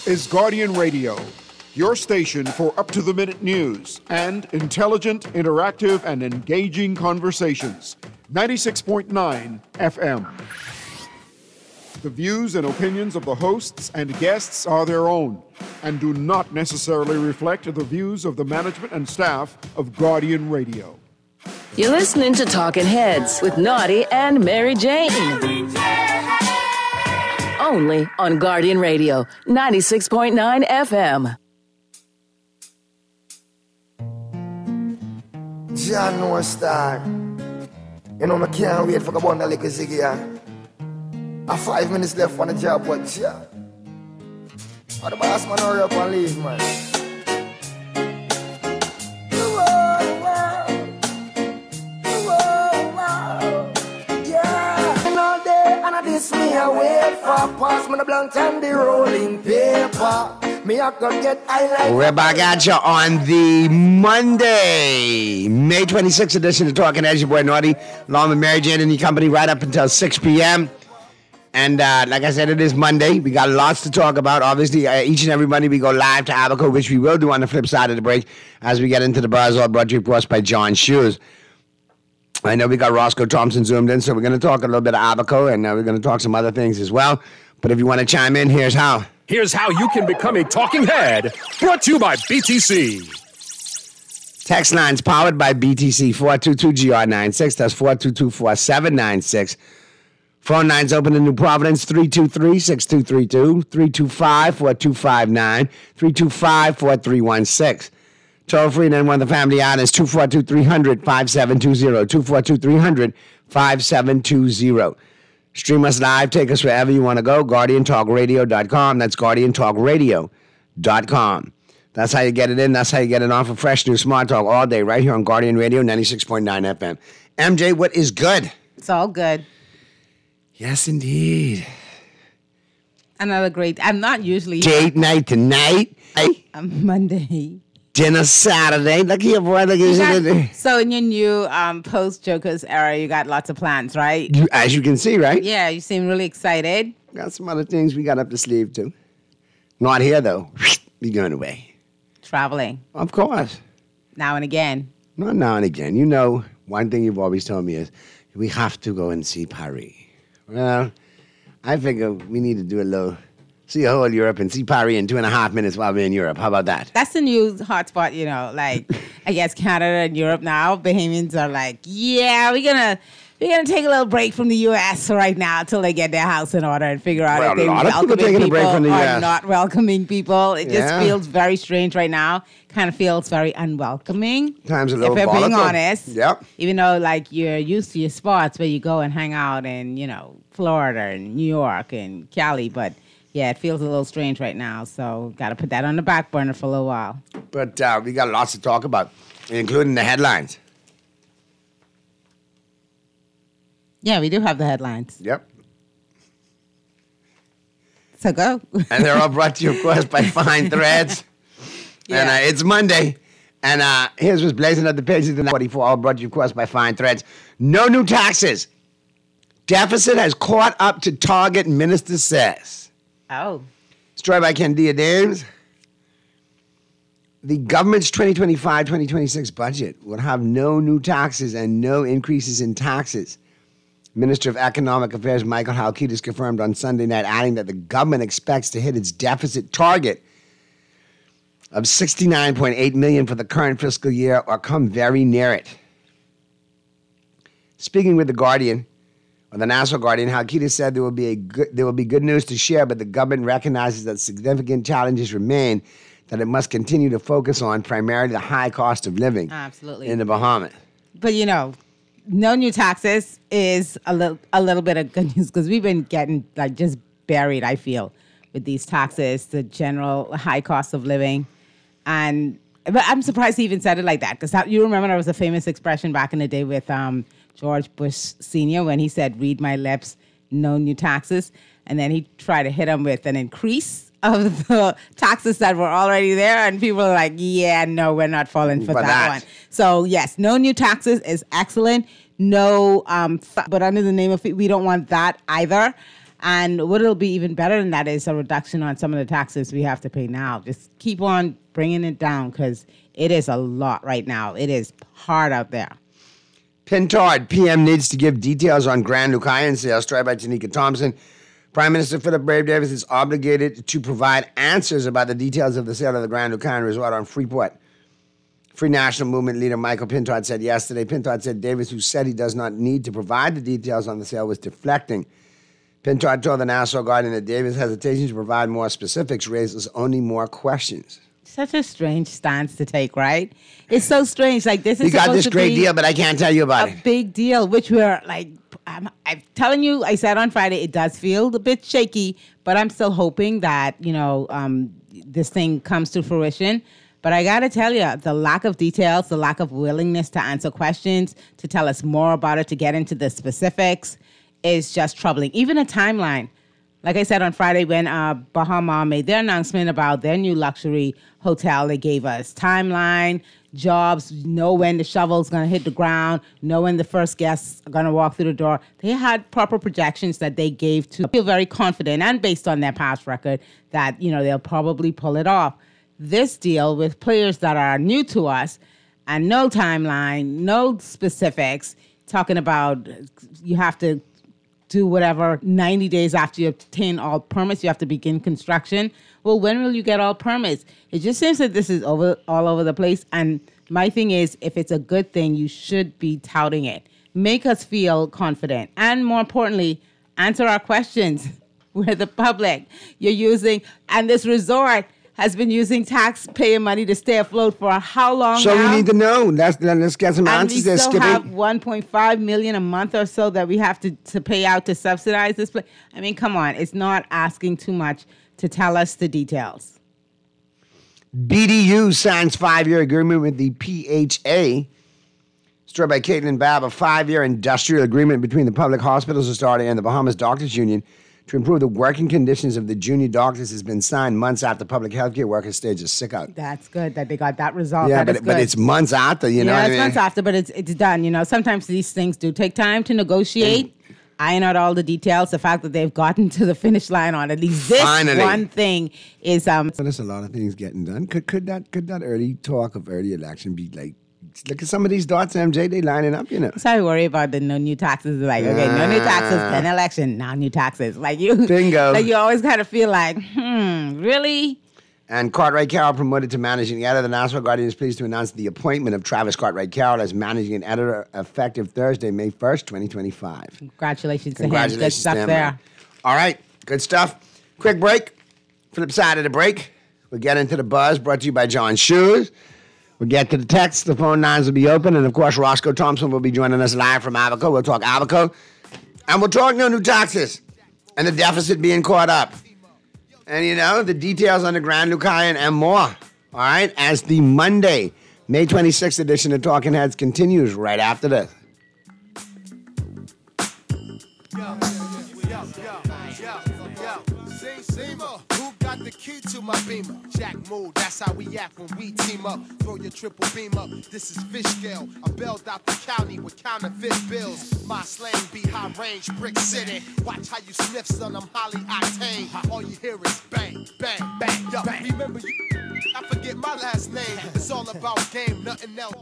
is Guardian Radio, your station for up-to-the-minute news and intelligent, interactive, and engaging conversations. 96.9 FM. The views and opinions of the hosts and guests are their own and do not necessarily reflect the views of the management and staff of Guardian Radio. You're listening to Talking Heads with Naughty and Mary Jane. Only on Guardian Radio, 96.9 FM. John North Star. You know, I can't wait for the bundle like a ziggy. I 5 minutes left on the job, but yeah. Oh, the boss man hurry up and leave, man. This me a wait for pass me the blunt and the rolling paper. Me I could get I like. We're back at you on the Monday, May 26th edition of Talking Heads. Your boy Naughty, along with Mary Jane and the company, right up until 6 p.m. And like I said, it is Monday. We got lots to talk about. Obviously, each and every Monday we go live to Abaco, which we will do on the flip side of the break as we get into the buzz, all brought to you, of course, by John Shoes. I know we got Roscoe Thompson zoomed in, so we're going to talk a little bit of Abaco, and we're going to talk some other things as well. But if you want to chime in, here's how. Here's how you can become a talking head. Brought to you by BTC. Text lines powered by BTC, 422-GR96. That's 422-4796. Phone lines open in New Providence, 323-6232, 325-4259, 325-4316. Toll free, and then one of the family islands, 242-300-5720, 242-300-5720. Stream us live, take us wherever you want to go, GuardianTalkRadio.com. That's GuardianTalkRadio.com. That's how you get it in. That's how you get it on for fresh new smart talk all day, right here on Guardian Radio, 96.9 FM. MJ, what is good? It's all good. Yes, indeed. Another great, I'm not usually... Date night tonight. Monday. Dinner Saturday. Look here, boy. Look at So in your new post-Joker's era, you got lots of plans, right? As you can see, right? Yeah, you seem really excited. Got some other things we got up the sleeve, too. Not here, though. Be going away. Traveling. Of course. Now and again. Not now and again. You know, one thing you've always told me is we have to go and see Paris. Well, I figure we need to do a little... See a whole Europe and see Paris in 2.5 minutes while we're in Europe. How about that? That's the new hotspot, you know. Like, I guess Canada and Europe now, Bahamians are like, yeah, we're gonna take a little break from the U.S. right now until they get their house in order and figure out if they're welcoming people or not welcoming people. It just feels very strange right now. Kind of feels very unwelcoming. Times a little if we're volatile. being honest. Yep. Even though, like, you're used to your spots where you go and hang out in, you know, Florida and New York and Cali, but... yeah, it feels a little strange right now, so got to put that on the back burner for a little while. But we got lots to talk about, including the headlines. Yeah, we do have the headlines. Yep. So go. And they're all brought to you, of course, by Fine Threads. Yeah. And it's Monday. And here's what's blazing up the pages of the 44, all brought to you, of course, by Fine Threads. No new taxes. Deficit has caught up to target, minister says. Oh. Story by Candia Dames. The government's 2025-2026 budget will have no new taxes and no increases in taxes. Minister of Economic Affairs Michael Halkitis confirmed on Sunday night, adding that the government expects to hit its deficit target of $69.8 million for the current fiscal year or come very near it. Speaking with The Guardian, or the National Guardian, Halkitis said there will be good news to share, but the government recognizes that significant challenges remain that it must continue to focus on, primarily the high cost of living in the Bahamas. But, you know, no new taxes is a little bit of good news because we've been getting, like, just buried, I feel, with these taxes, the general high cost of living. But I'm surprised he even said it like that because you remember there was a famous expression back in the day with... George Bush Sr. when he said, read my lips, no new taxes. And then he tried to hit him with an increase of the taxes that were already there. And people are like, yeah, no, we're not falling for that one. So, yes, no new taxes is excellent. No, but under the name of it, we don't want that either. And what will be even better than that is a reduction on some of the taxes we have to pay now. Just keep on bringing it down because it is a lot right now. It is hard out there. Pintard, PM needs to give details on Grand Lucayan sale. Story by Tanika Thompson. Prime Minister Philip Brave Davis is obligated to provide answers about the details of the sale of the Grand Lucayan Resort on Freeport. Free National Movement leader Michael Pintard said yesterday. Pintard said Davis, who said he does not need to provide the details on the sale, was deflecting. Pintard told the Nassau Guardian that Davis' hesitation to provide more specifics raises only more questions. Such a strange stance to take, right? It's so strange. Like, this is you got this great deal, but I can't tell you about it. A big deal, which we're like, I'm telling you, I said on Friday, it does feel a bit shaky, but I'm still hoping that, this thing comes to fruition. But I got to tell you, the lack of details, the lack of willingness to answer questions, to tell us more about it, to get into the specifics is just troubling. Even a timeline. Like I said on Friday when Bahama made their announcement about their new luxury hotel, they gave us timeline, jobs, know when the shovel's going to hit the ground, know when the first guests are going to walk through the door. They had proper projections that they gave to feel very confident and based on their past record that, they'll probably pull it off. This deal with players that are new to us and no timeline, no specifics, talking about you have to do whatever 90 days after you obtain all permits, you have to begin construction. Well, when will you get all permits? It just seems that this is all over the place. And my thing is, if it's a good thing, you should be touting it. Make us feel confident. And more importantly, answer our questions. We're the public. You're using, and this resort has been using taxpayer money to stay afloat for how long so now? We need to know. Let's get some answers there, Skippy. And we still have Skippy. $1.5 million a month or so that we have to pay out to subsidize this place. I mean, come on. It's not asking too much to tell us the details. BDU signs 5-year agreement with the PHA. Story by Caitlin Babb. A 5-year industrial agreement between the Public Hospitals Authority and the Bahamas Doctors Union to improve the working conditions of the junior doctors has been signed months after public healthcare workers staged a sick out. That's good that they got that resolved. Yeah, but it's months after, you know what I mean? Yeah, it's months after, but it's done. Sometimes these things do take time to negotiate, iron out all the details. The fact that they've gotten to the finish line on at least this one thing is... So there's a lot of things getting done. Could that early talk of early election be like, look at some of these dots, MJ, they lining up, So I worry about the no new taxes. Like, okay, no new taxes, then election, now new taxes. Like you, bingo. Like you always kind of feel like, really? And Cartwright Carroll promoted to managing editor. The Nassau Guardian is pleased to announce the appointment of Travis Cartwright Carroll as managing editor effective Thursday, May 1st, 2025. Congratulations to him. Good stuff there. Man. All right, good stuff. Quick break. Flip side of the break. We'll get into the buzz brought to you by John Shoes. We'll get to the text. The phone lines will be open. And, of course, Roscoe Thompson will be joining us live from Abaco. We'll talk Abaco. And we'll talk no new taxes and the deficit being caught up. And, the details on the Grand Lucayan and more. All right? As the Monday, May 26th edition of Talking Heads continues right after this. The key to my beamer, Jack Mood, that's how we act when we team up. Throw your triple beam up, this is fish scale. I bailed out the county with counterfeit bills. My slang be high range, brick city. Watch how you sniff, son, I'm highly octane. All you hear is bang, bang, bang. Yo, remember you, I forget my last name. It's all about game, nothing else.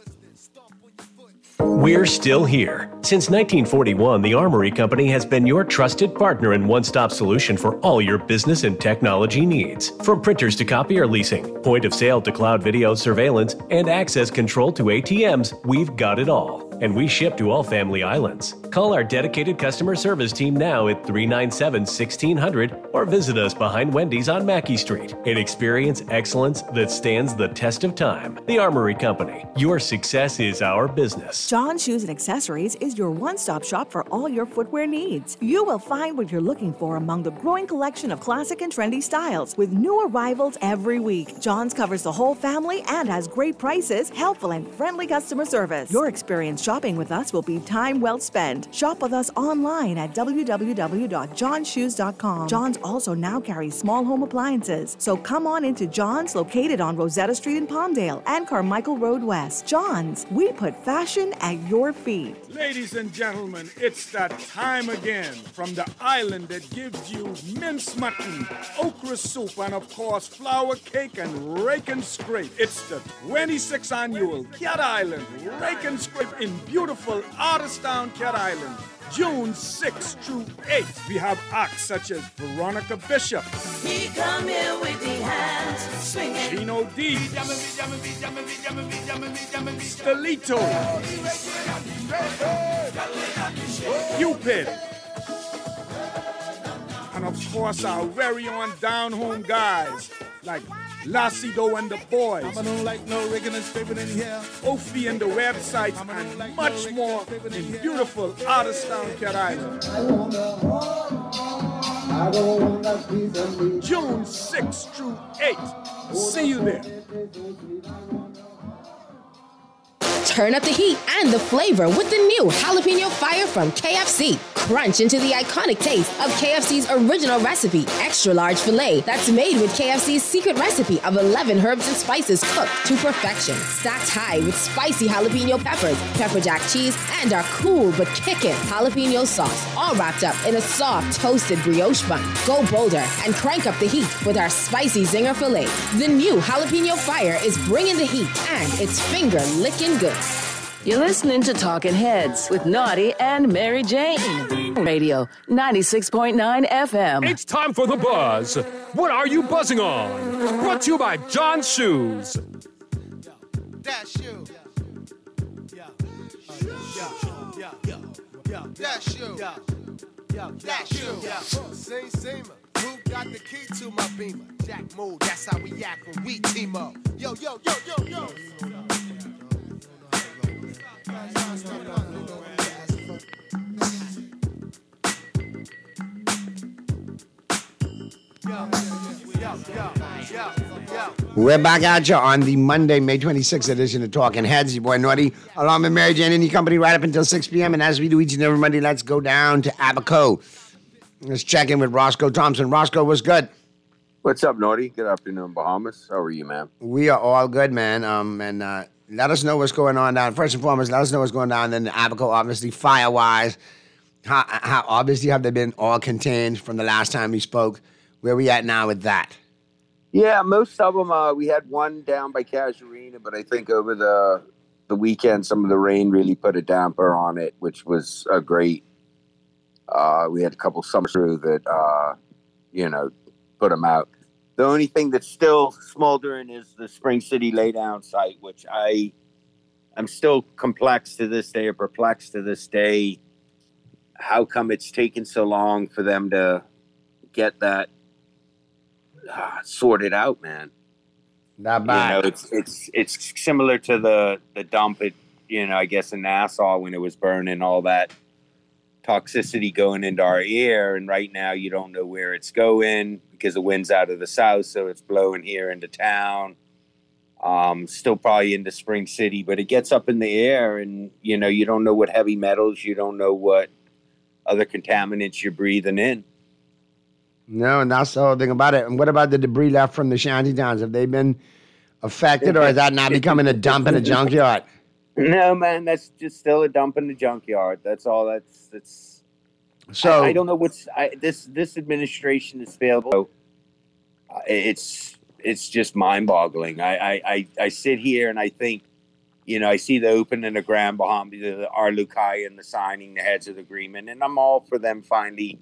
We're still here. Since 1941, the Armory Company has been your trusted partner and one-stop solution for all your business and technology needs. From printers to copy or leasing, point of sale to cloud video surveillance, and access control to ATMs, we've got it all. And we ship to all family islands. Call our dedicated customer service team now at 397-1600 or visit us behind Wendy's on Mackey Street and experience excellence that stands the test of time. The Armory Company. Your success is our business. John Shoes and Accessories is your one-stop shop for all your footwear needs. You will find what you're looking for among the growing collection of classic and trendy styles with new arrivals every week. John's covers the whole family and has great prices, helpful and friendly customer service. Your experienced shopping with us will be time well spent. Shop with us online at www.johnshoes.com. John's also now carries small home appliances. So come on into John's, located on Rosetta Street in Palmdale and Carmichael Road West. John's, we put fashion at your feet. Ladies and gentlemen, it's that time again from the island that gives you minced mutton, okra soup, and of course flour cake and rake and scrape. It's the 26th annual Cat Island Rake and Scrape in beautiful Artistown, Cat Island. June 6th through 8th, we have acts such as Veronica Bishop, He come here with the hands swinging. Gino D, Stelito, Cupid, and of course our very own down home guys like Lacido and the Boys, I don't like no rigging and scraping in here. Ophi and the websites, and much more in beautiful Artistown, Cat Island. June 6th through 8th. See you there. Turn up the heat and the flavor with the new Jalapeno Fire from KFC. Crunch into the iconic taste of KFC's original recipe, extra large filet that's made with KFC's secret recipe of 11 herbs and spices cooked to perfection. Stacked high with spicy jalapeno peppers, pepper jack cheese, and our cool but kickin' jalapeno sauce, all wrapped up in a soft toasted brioche bun. Go bolder and crank up the heat with our spicy zinger filet. The new Jalapeno Fire is bringing the heat, and it's finger-licking good. You're listening to Talking Heads with Naughty and Mary Jane. Radio 96.9 FM. It's time for the buzz. What are you buzzing on? Brought to you by John's Shoes. That's you. That's you. That's you. Same. Who got the key to my beamer? Jack Mood, that's how we act when we team up. Yo. We're back at you on the Monday, May 26th edition of Talking Heads. Your boy Naughty, along with Mary Jane and your company, right up until 6 p.m. And as we do each and every Monday, let's go down to Abaco. Let's check in with Roscoe Thompson. Roscoe, what's good? What's up, Naughty? Good afternoon, Bahamas. How are you, man? We are all good, man. And let us know what's going on down. First and foremost, let us know what's going on in Abaco, obviously, fire-wise. How obviously have they been all contained from the last time we spoke? Where we at now with that? Yeah, most of them, we had one down by Casuarina, but I think over the weekend, some of the rain really put a damper on it, which was a great. We had a couple summers through that, put them out. The only thing that's still smoldering is the Spring City laydown site, which I'm still perplexed to this day. How come it's taken so long for them to get that sorted out, man? Not bad. It's similar to the dump at, I guess in Nassau when it was burning, all that toxicity going into our air, and right now you don't know where it's going because the wind's out of the south, so it's blowing here into town. Still probably into Spring City, but it gets up in the air, and you don't know what heavy metals, you don't know what other contaminants you're breathing in. No, and that's the whole thing about it. And what about the debris left from the shanty towns? Have they been affected, or is that now becoming a dump in a junkyard? No, man, that's just still a dump in the junkyard. That's all. That's. So I don't know what's this administration is failed. It's just mind-boggling. I sit here and I think, I see the opening of Grand Bahama, the Arlukai and the signing the heads of the agreement, and I'm all for them finally,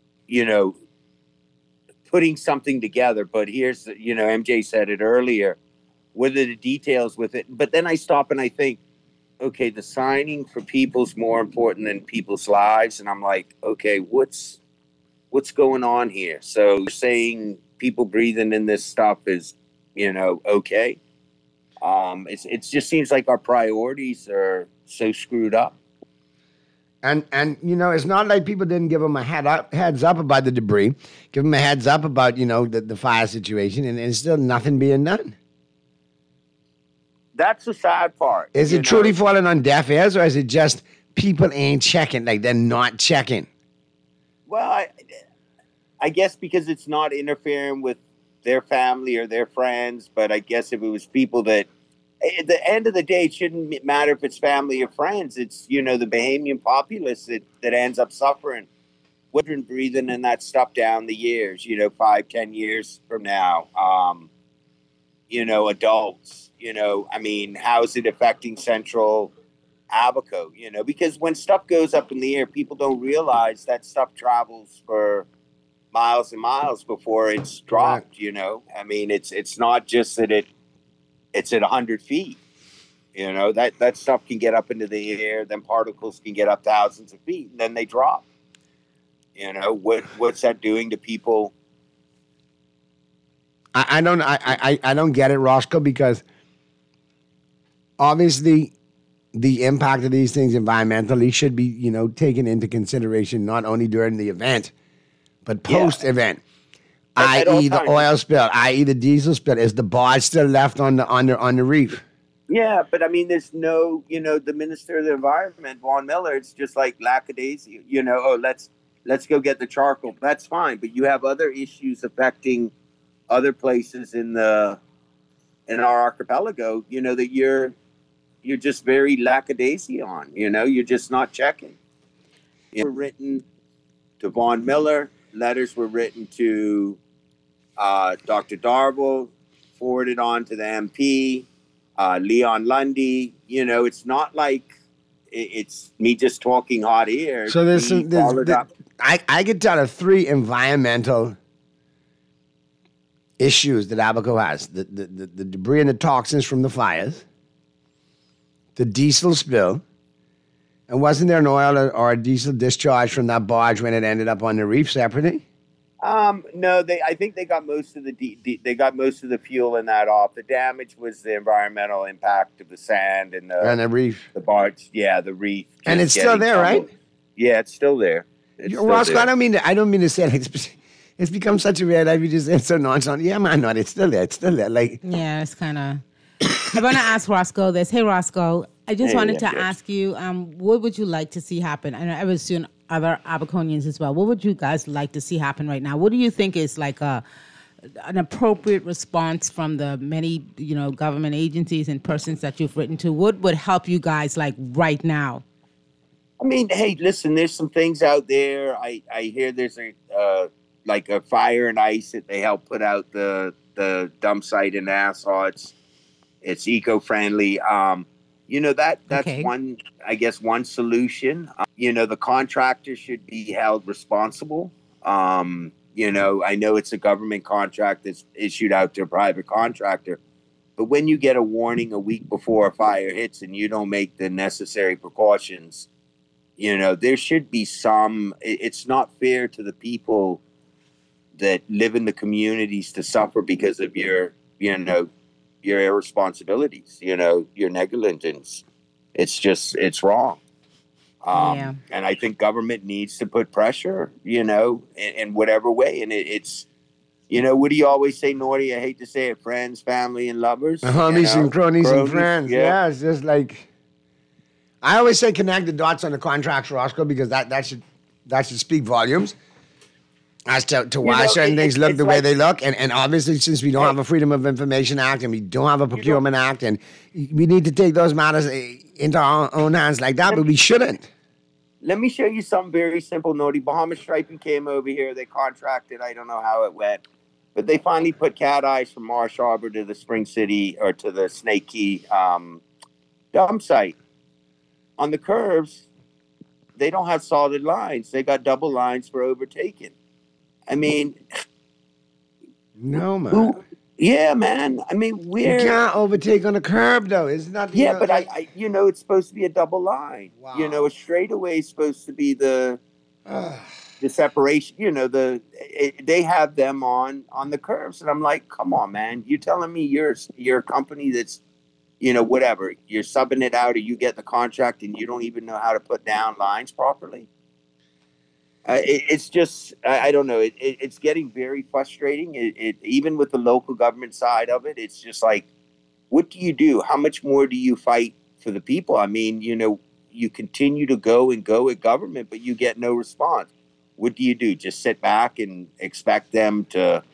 putting something together. But here's, MJ said it earlier. What are the details with it? But then I stop and I think, okay, the signing for people's more important than people's lives. And I'm like, okay, what's going on here? So you're saying people breathing in this stuff is, okay. It just seems like our priorities are so screwed up. And it's not like people didn't give them a heads up about the debris, give them a heads up about, the fire situation, and still nothing being done. That's the sad part. Is it truly falling on deaf ears, or is it just people ain't checking, like they're not checking? Well, I guess because it's not interfering with their family or their friends, but I guess if it was people that, at the end of the day, it shouldn't matter if it's family or friends. It's, the Bahamian populace that ends up suffering. We've been breathing in that stuff down the years, 5-10 years from now. Adults, how's it affecting Central Abaco? Because when stuff goes up in the air, people don't realize that stuff travels for miles and miles before it's dropped. It's not just that it's at 100 feet. That stuff can get up into the air, then particles can get up thousands of feet, and then they drop. What's that doing to people? I don't get it, Roscoe, because obviously the impact of these things environmentally should be, taken into consideration not only during the event, but post-event. I.e. the oil spill, i.e. the diesel spill. Is the barge still left on the reef? Yeah, but there's no, the Minister of the Environment, Vaughan Miller, it's just like lackadaisy, let's go get the charcoal. That's fine, but you have other issues affecting other places in our archipelago, that you're just very lackadaisy on, you're just not checking. Were written to Vaughan Miller, letters were written to Dr. Darville, forwarded on to the MP, Leon Lundy. It's not like it's me just talking hot air. So I could tell of 3 environmental issues that Abaco has: the debris and the toxins from the fires, the diesel spill, and wasn't there an oil or a diesel discharge from that barge when it ended up on the reef separately? No, I think they got most of the fuel in that off. The damage was the environmental impact of the sand and the reef, the barge. Yeah, the reef, and it's still there, right? Yeah, it's still there. Roscoe, I don't mean to say it's become such a weird life. You just it's so nonchalant. Yeah, man, no, it's still there. It's still there. Yeah, it's kind of. I want to ask Roscoe this. Hey, Roscoe, I just wanted to ask you, what would you like to see happen? And I would assume other Abaconians as well. What would you guys like to see happen right now? What do you think is like an appropriate response from the many, government agencies and persons that you've written to? What would help you guys like right now? Hey, listen, there's some things out there. I hear there's a fire and ice that they help put out the dump site in Nassau. It's eco-friendly. That's one, I guess, one solution. The contractor should be held responsible. I know it's a government contract that's issued out to a private contractor, but when you get a warning a week before a fire hits and you don't make the necessary precautions, there should be some. It's not fair to the people that live in the communities to suffer because of your irresponsibilities, your negligence. It's wrong. And I think government needs to put pressure, in whatever way. And it's, what do you always say, Norty? I hate to say it, friends, family, and lovers. Homies and cronies and friends. Yeah, it's just like, I always say connect the dots on the contracts, Roscoe, because that should speak volumes as to why certain things look the way they look. And obviously, since we don't have a Freedom of Information Act and we don't have a Procurement Act, and we need to take those matters into our own hands like that, but we shouldn't. Let me show you something very simple, Norty. Bahamas Striping came over here. They contracted. I don't know how it went. But they finally put cat eyes from Marsh Harbor to the Spring City or to the Snake Key dump site. On the curves, they don't have solid lines. They got double lines for overtaking. No, man. Yeah, man. You can't overtake on a curb, though. Isn't that? Yeah, but I it's supposed to be a double line. Wow. A straightaway is supposed to be the separation. They have them on the curves, and I'm like, come on, man. You're telling me you're a company that's, whatever. You're subbing it out, or you get the contract, and you don't even know how to put down lines properly. It's just, I don't know. It's getting very frustrating. Even with the local government side of it, it's just like, what do you do? How much more do you fight for the people? I mean, you continue to go at government, but you get no response. What do you do? Just sit back and expect them to,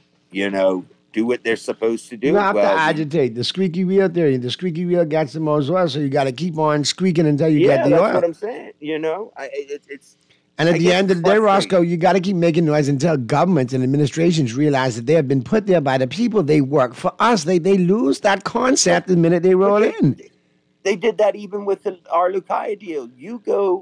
do what they're supposed to do? You have to agitate. The squeaky wheel theory. The squeaky wheel gets the most oil, so you got to keep on squeaking until you get the oil. Yeah, that's what I'm saying. It's. And at the end of the day, Roscoe, you got to keep making noise until governments and administrations realize that they have been put there by the people. They work for us. They lose that concept the minute they roll in. They did that even with our Lucaya deal. You go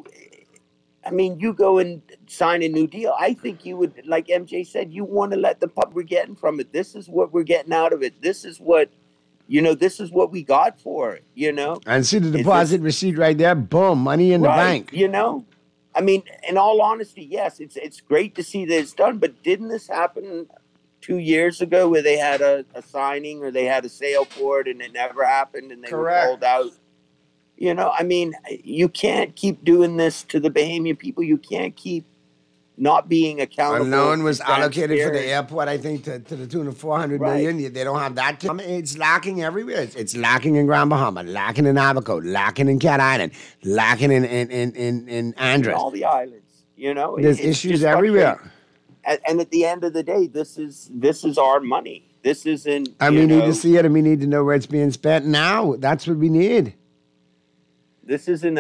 and sign a new deal. I think you would, like MJ said, you want to let the public we're getting from it. This is what we're getting out of it. This is what, this is what we got for it, And see the deposit receipt right there. Boom, money in the bank. I mean, in all honesty, yes, it's great to see that it's done, but didn't this happen 2 years ago where they had a signing or they had a sale for it and it never happened and they were pulled out? I mean, you can't keep doing this to the Bahamian people. You can't keep not being accountable. A loan was allocated for the airport, I think, to the tune of $400 million. They don't have that. It's lacking everywhere. It's lacking in Grand Bahama, lacking in Abaco, lacking in Cat Island, lacking in Andros. All the islands, There's issues everywhere. And at the end of the day, this is our money. This isn't. And we need to see it, and we need to know where it's being spent now. That's what we need. This isn't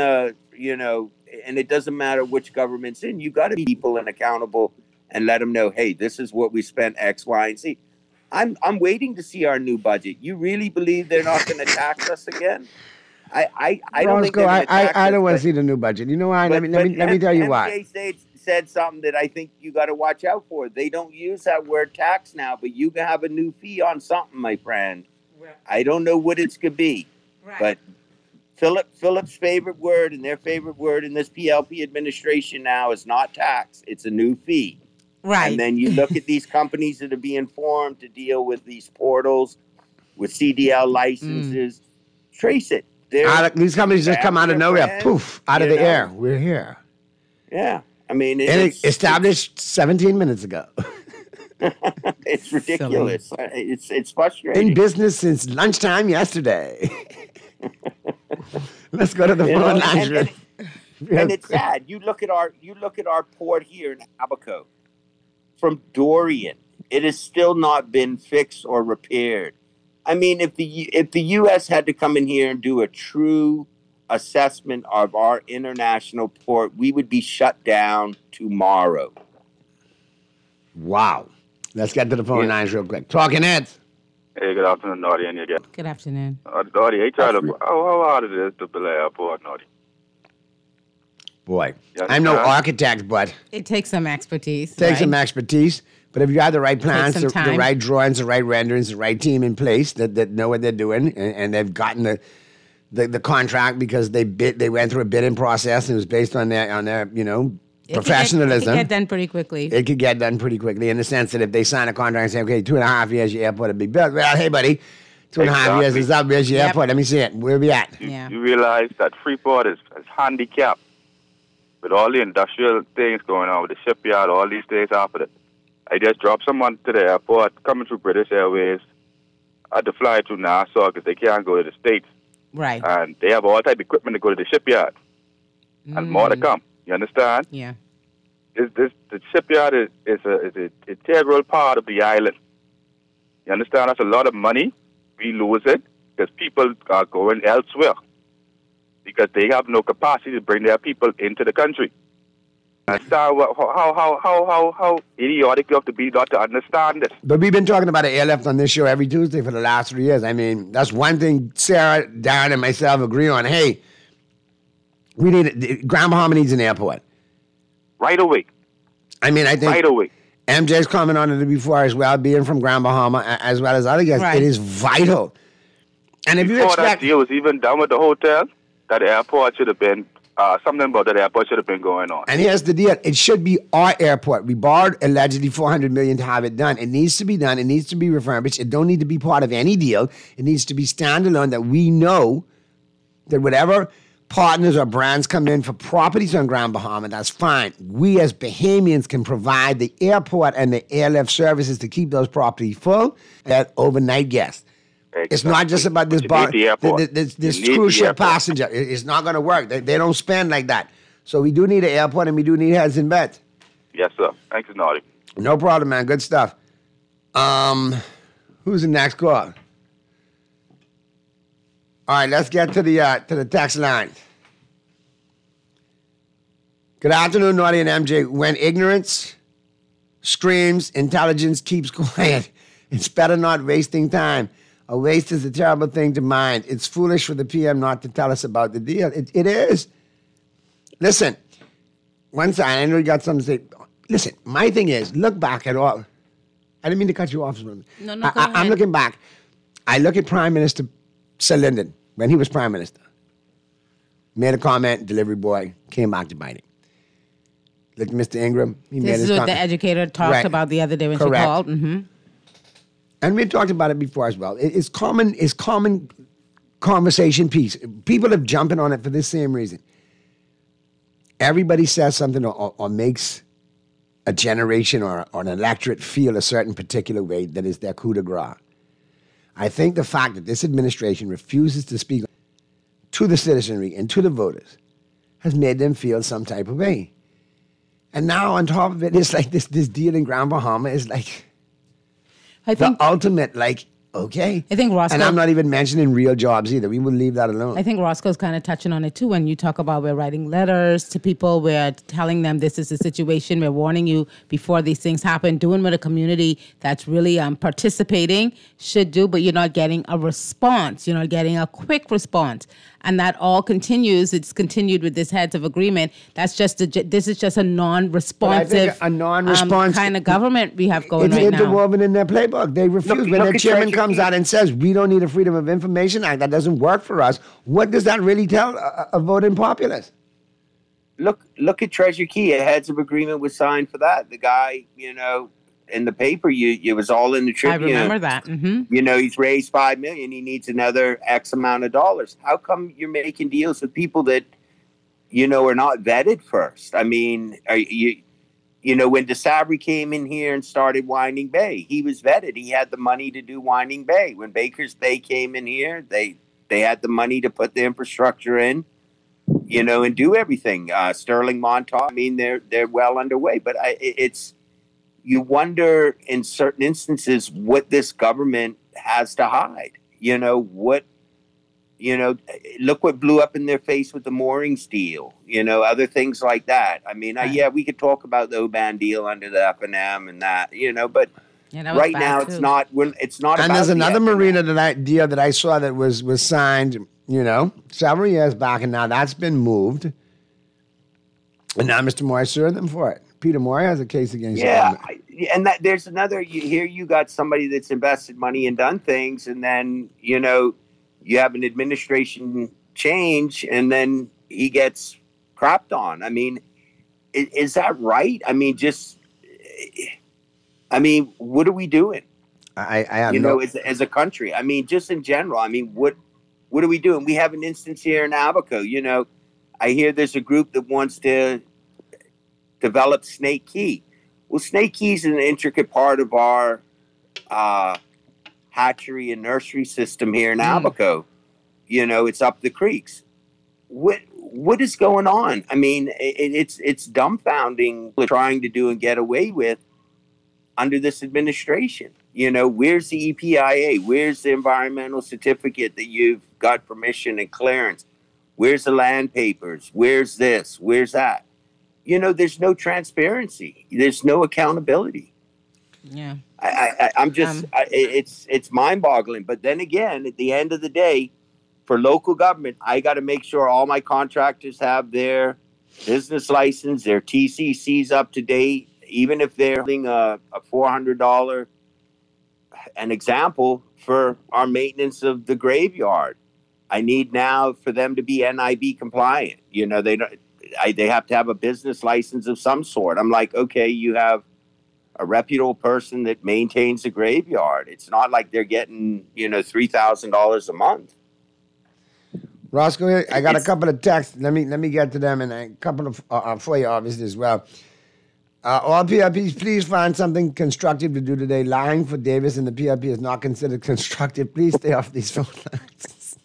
and it doesn't matter which government's in. You got to be people and accountable and let them know, hey, this is what we spent X, Y, and Z. I'm waiting to see our new budget. You really believe they're not going to tax us again? I don't think they're going to tax us. I don't want to see the new budget. You know why? Let me tell you why. MJ said something that I think you got to watch out for. They don't use that word tax now, but you can have a new fee on something, my friend. Right. I don't know what it's going to be, but Philip's favorite word and their favorite word in this PLP administration now is not tax. It's a new fee. Right. And then you look at these companies that are being formed to deal with these portals, with CDL licenses. Trace it. These companies just come out of nowhere. Poof, out of the air. We're here. Yeah. I mean, it's established 17 minutes ago. It's ridiculous. It's frustrating. In business since lunchtime yesterday. Let's go to the phone line. And it's sad. You look at our port here in Abaco. From Dorian, it has still not been fixed or repaired. I mean, if the U.S. had to come in here and do a true assessment of our international port, we would be shut down tomorrow. Wow. Let's get to the phone lines real quick. Talking Heads. Hey, good afternoon, Naughty, and you again. Good afternoon. Naughty, how hard it is to build an airport, Naughty? Boy, I'm no architect, but... It takes some expertise. Some expertise. But if you have the right plans, the right drawings, the right renderings, the right team in place that know what they're doing, and they've gotten the contract because they went through a bidding process and it was based on their professionalism. It could get done pretty quickly. It could get done pretty quickly in the sense that if they sign a contract and say, okay, 2.5 years, your airport will be built. Well, hey, buddy, 2.5 years is up. Where's your airport? Let me see it. Where we at? You realize that Freeport is handicapped with all the industrial things going on with the shipyard, all these things after it. I just dropped someone to the airport coming through British Airways. I had to fly to Nassau because they can't go to the States. Right. And they have all type of equipment to go to the shipyard. And more to come. You understand? Yeah. The shipyard is an integral part of the island. You understand? That's a lot of money. We lose it because people are going elsewhere because they have no capacity to bring their people into the country. Understand how idiotic you have to be not to understand this. But we've been talking about an airlift on this show every Tuesday for the last 3 years. I mean, that's one thing Sarah, Darren, and myself agree on. Hey, Grand Bahama needs an airport. Right away. I mean, I think right away. MJ's comment on it before as well, being from Grand Bahama, as well as other guests. Right. It is vital. And if before that deal was even done with the hotel, that airport should have been something about that airport should have been going on. And here's the deal. It should be our airport. We borrowed allegedly $400 million to have it done. It needs to be done. It needs to be refurbished. It don't need to be part of any deal. It needs to be standalone that we know that whatever partners or brands come in for properties on Grand Bahama, that's fine. We as Bahamians can provide the airport and the airlift services to keep those properties full at overnight guests. It's not just about this this cruise ship passenger. It's not going to work. They don't spend like that. So we do need an airport, and we do need heads in bed. Yes, sir. Thanks, Naughty. No problem, man. Good stuff. Who's the next call? All right, let's get to the text line. Good afternoon, Naughty and MJ. When ignorance screams, intelligence keeps quiet. It's better not wasting time. A waste is a terrible thing to mind. It's foolish for the PM not to tell us about the deal. It is. Listen, one side, I know you got something to say. Listen, my thing is, look back at all. I didn't mean to cut you off. No, I'm looking back. I look at Prime Minister Sir Lyndon when he was Prime Minister. Made a comment, delivery boy, came back to bite him. Look at Mr. Ingram. This is what the educator talked about the other day when she called. Mm-hmm. And we talked about it before as well. It's common conversation piece. People are jumping on it for this same reason. Everybody says something or makes a generation or an electorate feel a certain particular way that is their coup de grace. I think the fact that this administration refuses to speak to the citizenry and to the voters has made them feel some type of way. And now on top of it, it's like this deal in Grand Bahama is like the ultimate, like, okay. I think Roscoe... And I'm not even mentioning real jobs either. We will leave that alone. I think Roscoe's kind of touching on it too when you talk about we're writing letters to people, we're telling them this is the situation, we're warning you before these things happen, doing what a community that's really participating should do, but you're not getting a response. You're not getting a quick response. And that all continues. It's continued with this heads of agreement. That's just this is just a non-responsive kind of government we have going right now. It's interwoven in their playbook. They refuse. When their chairman comes out and says, we don't need a Freedom of Information Act, that doesn't work for us, what does that really tell a voting populace? Look at Treasure Key. A heads of agreement was signed for that. The guy, in the paper, it was all in the Tribune. I remember that. Mm-hmm. He's raised $5 million. He needs another X amount of dollars. How come you're making deals with people that, are not vetted first? I mean, when DeSabry came in here and started Winding Bay, he was vetted. He had the money to do Winding Bay. When Baker's Bay came in here, they had the money to put the infrastructure in, and do everything. Sterling Montauk, I mean, they're well underway. But you wonder in certain instances what this government has to hide. Look what blew up in their face with the moorings deal, other things like that. I mean, we could talk about the Oban deal under the F&M and that, but right now it's not. It's not. And there's another marina deal that I saw that was signed, several years back, and now that's been moved. And now Mr. Moore sued them for it. Peter Moore has a case against him. And there's another. Here you got somebody that's invested money and done things, and then you have an administration change, and then he gets crapped on. I mean, is that right? I mean, what are we doing? I as a country. I mean, just in general. I mean, what are we doing? We have an instance here in Abaco. I hear there's a group that wants to develop Snake Key. Well, Snake Key is an intricate part of our hatchery and nursery system here in Abaco. It's up the creeks. What is going on? I mean, it's dumbfounding what we're trying to do and get away with under this administration. Where's the EPIA? Where's the environmental certificate that you've got permission and clearance? Where's the land papers? Where's this? Where's that? There's no transparency. There's no accountability. Yeah. I'm just, it's mind-boggling. But then again, at the end of the day, for local government, I got to make sure all my contractors have their business license, their TCCs up to date, even if they're holding a $400, an example for our maintenance of the graveyard. I need now for them to be NIB compliant. They have to have a business license of some sort. I'm like, okay, you have a reputable person that maintains a graveyard. It's not like they're getting, $3,000 a month. Roscoe, I got a couple of texts. Let me get to them, and a couple of for you, obviously, as well. All PRPs, please find something constructive to do today. Lying for Davis and the PRP is not considered constructive. Please stay off these phone lines.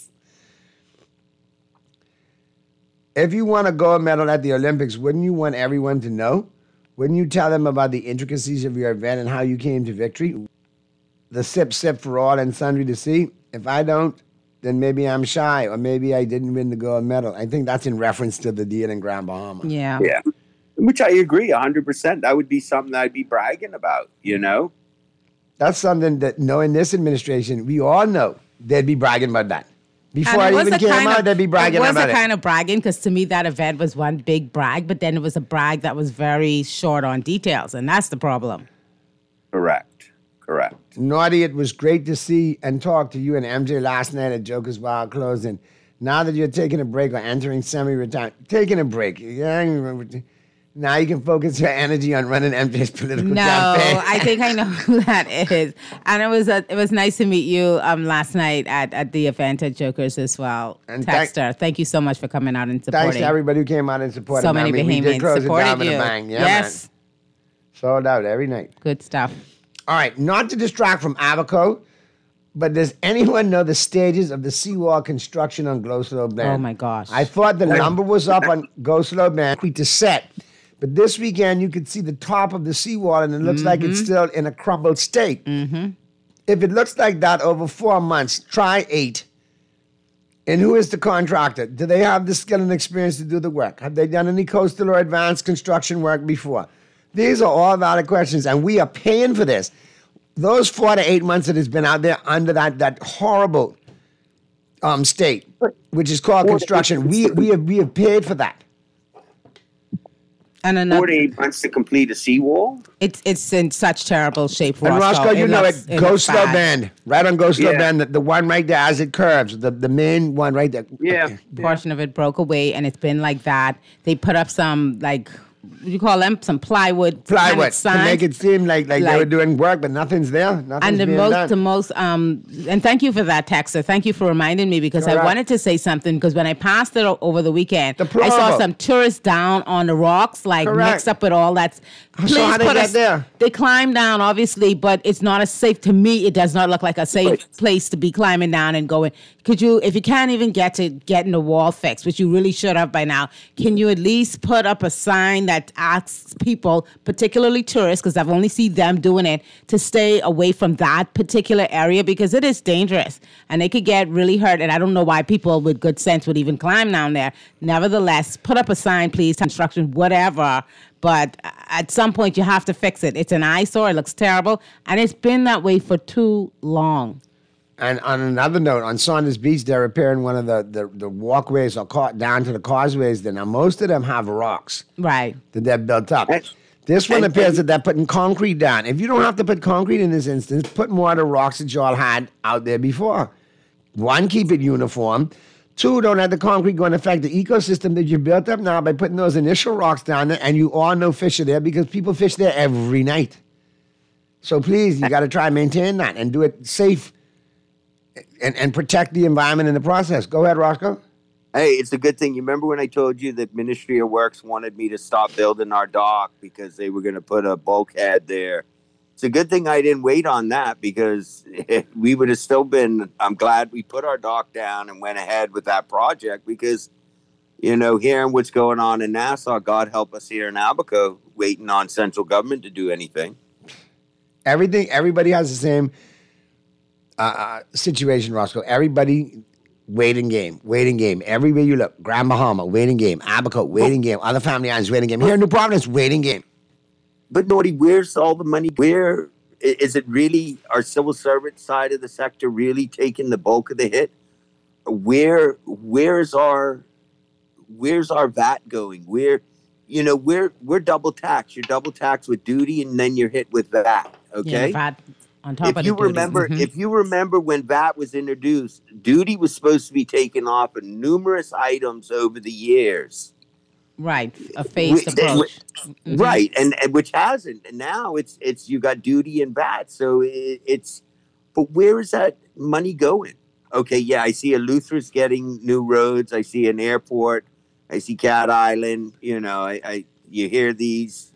If you want a gold medal at the Olympics, wouldn't you want everyone to know? Wouldn't you tell them about the intricacies of your event and how you came to victory? The sip for all and sundry to see. If I don't, then maybe I'm shy, or maybe I didn't win the gold medal. I think that's in reference to the deal in Grand Bahama. Yeah. Yeah. Which I agree 100%. That would be something I'd be bragging about, you know? That's something that, in this administration, we all know they'd be bragging about that. Before it even came out, they'd be bragging about it. It was a kind of bragging, because to me that event was one big brag, but then it was a brag that was very short on details, and that's the problem. Correct. Naughty, it was great to see and talk to you and MJ last night at Joker's Bar closing. Now that you're taking a break or entering semi-retirement, taking a break. Now you can focus your energy on running MJ's political campaign. No, I think I know who that is. And it was nice to meet you last night at the event at Joker's as well. And Texter, thank you so much for coming out and supporting. Thanks to everybody who came out and supported. So many Bahamians supported you. Bang. Yeah, yes. Man. Sold out every night. Good stuff. All right, not to distract from Abaco, but does anyone know the stages of the seawall construction on Go Slow Bend? Oh, my gosh. I thought the number was up on Go Slow Bend to set. But this weekend, you could see the top of the seawall, and it looks like it's still in a crumbled state. Mm-hmm. If it looks like that over 4 months, try 8. And who is the contractor? Do they have the skill and experience to do the work? Have they done any coastal or advanced construction work before? These are all valid questions, and we are paying for this. Those 4 to 8 months that it's been out there under that horrible state, which is called construction, we have paid for that. And 4 to 8 months to complete a seawall? It's in such terrible shape, Roscoe. And Roscoe, you know it. Go Slow Bend. Right on Go Slow Bend. The one right there as it curves. The main one right there. Yeah. Portion of it broke away, and it's been like that. They put up some, what do you call them? Some plywood to make it seem like they were doing work, but nothing's there. Nothing's being done. And thank you for that, Texter. Thank you for reminding me, because I wanted to say something, because when I passed it over the weekend, I saw some tourists down on the rocks, mixed up with all that. So how they get there? They climbed down, obviously, but it's not a safe, to me, it does not look like a safe place to be climbing down and going. If you can't even get to getting the wall fixed, which you really should have by now, can you at least put up a sign that asks people, particularly tourists, because I've only seen them doing it, to stay away from that particular area, because it is dangerous and they could get really hurt. And I don't know why people with good sense would even climb down there. Nevertheless, put up a sign, please, construction, whatever. But at some point, you have to fix it. It's an eyesore. It looks terrible. And it's been that way for too long. And on another note, on Saunders Beach, they're repairing one of the walkways or down to the causeways there. Now, most of them have rocks. Right. That they've built up. This one appears that they're putting concrete down. If you don't have to put concrete in this instance, put more of the rocks that y'all had out there before. 1, keep it uniform. 2, don't have the concrete going to affect the ecosystem that you built up now by putting those initial rocks down there, and you all know fish are there because people fish there every night. So please, you got to try and maintain that and do it safe and protect the environment in the process. Go ahead, Roscoe. Hey, it's a good thing. You remember when I told you that Ministry of Works wanted me to stop building our dock because they were going to put a bulkhead there? It's a good thing I didn't wait on that, because we would have still been, I'm glad we put our dock down and went ahead with that project, because, hearing what's going on in Nassau, God help us here in Abaco, waiting on central government to do anything. Everybody has the same situation, Roscoe. Everybody waiting game. Everywhere you look, Grand Bahama, waiting game. Abaco, waiting game. Other family islands, waiting game. Here in New Providence, waiting game. But Naughty, where's all the money? Where is it really? Our civil servant side of the sector really taking the bulk of the hit? Where's our VAT going? We're double taxed. You're double taxed with duty, and then you're hit with VAT. Okay. Yeah, VAT on top of if you remember when VAT was introduced, duty was supposed to be taken off of numerous items over the years. Right, a phased approach. Right, and which hasn't. And now it's you got duty and VAT. So but where is that money going? Okay, yeah, I see Eleutheris getting new roads. I see an airport. I see Cat Island. You hear these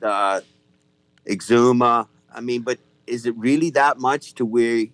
Exuma. I mean, but is it really that much to where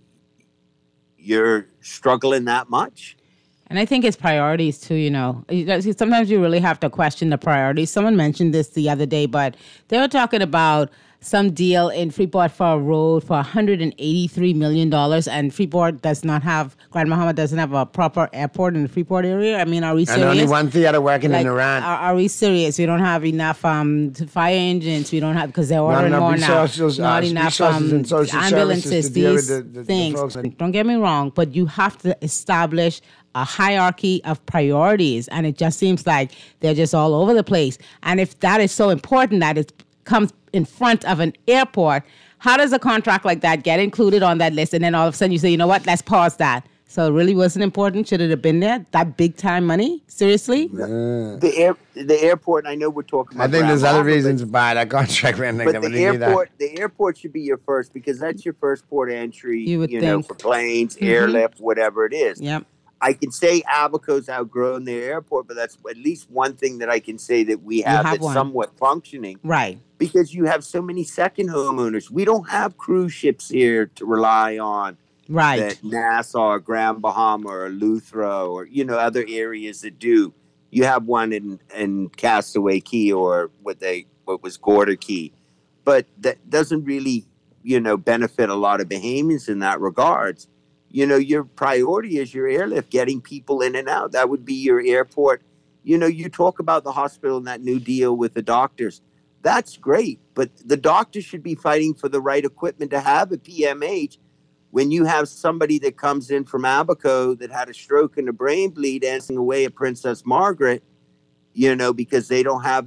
you're struggling that much? And I think it's priorities too, you know. Sometimes you really have to question the priorities. Someone mentioned this the other day, but they were talking about some deal in Freeport for a road for $183 million, and Freeport does not have, Grand Bahama doesn't have a proper airport in the Freeport area. I mean, are we serious? And only one theater working in Iran. Are we serious? We don't have enough fire engines. We don't have, because they're ordering more now. Not enough ambulances, these things. Don't get me wrong, but you have to establish a hierarchy of priorities, and it just seems like they're just all over the place. And if that is so important that it comes in front of an airport, how does a contract like that get included on that list? And then all of a sudden you say, you know what, let's pause that. So it really wasn't important. Should it have been there? That big time money? Seriously? The airport, I know we're talking about. I think there's other reasons why that contract ran like that. The airport should be your first, because that's your first port of entry, you know, for planes, airlift, whatever it is. Yep. I can say Abaco's outgrown their airport, but that's at least one thing that I can say that we have that's somewhat functioning. Right. Because you have so many second homeowners. We don't have cruise ships here to rely on. Right. That Nassau or Grand Bahama or Eleuthera or, you know, other areas that do. You have one in Castaway Key or what was Gorder Key. But that doesn't really, you know, benefit a lot of Bahamians in that regards. You know, your priority is your airlift, getting people in and out. That would be your airport. You know, you talk about the hospital and that new deal with the doctors. That's great. But the doctors should be fighting for the right equipment to have a PMH when you have somebody that comes in from Abaco that had a stroke and a brain bleed dancing away at Princess Margaret, you know, because they don't have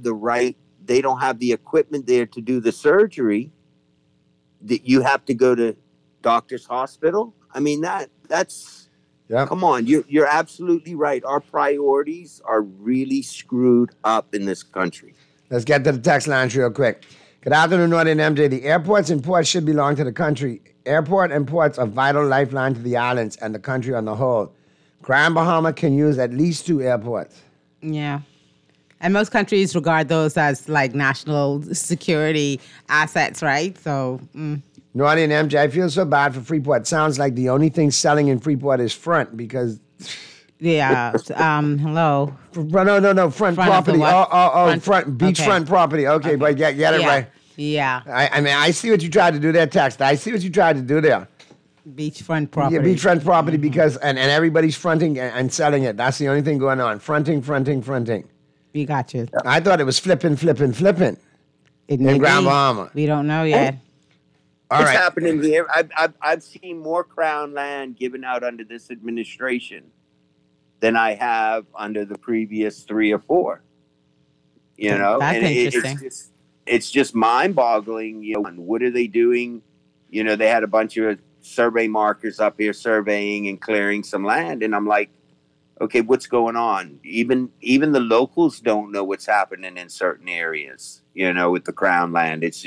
the equipment there to do the surgery, that you have to go to Doctor's Hospital. I mean, that's come on, you're absolutely right. Our priorities are really screwed up in this country. Let's get to the text lines real quick. Good afternoon, Nordy and MJ. The airports and ports should belong to the country. Airport and ports are vital lifeline to the islands and the country on the whole. Grand Bahama can use at least 2 airports. Yeah. And most countries regard those as like national security assets, right? So... Nordy and MJ, I feel so bad for Freeport. Sounds like the only thing selling in Freeport is front because... Yeah, hello. No, front property. Front beachfront property. Okay, but get it right. Yeah. I mean, I see what you tried to do there, text. I see what you tried to do there. Beachfront property. Yeah, beachfront property because, and everybody's fronting and selling it. That's the only thing going on. Fronting. We got you. I thought it was flipping. In Grand Bahama. We don't know yet. What's happening here? I've seen more Crown land given out under this administration than I have under the previous 3 or 4. You know, that's interesting. It's just mind-boggling. You know, what are they doing? You know, they had a bunch of survey markers up here surveying and clearing some land, and I'm like, okay, what's going on? Even the locals don't know what's happening in certain areas. You know, with the Crown land, it's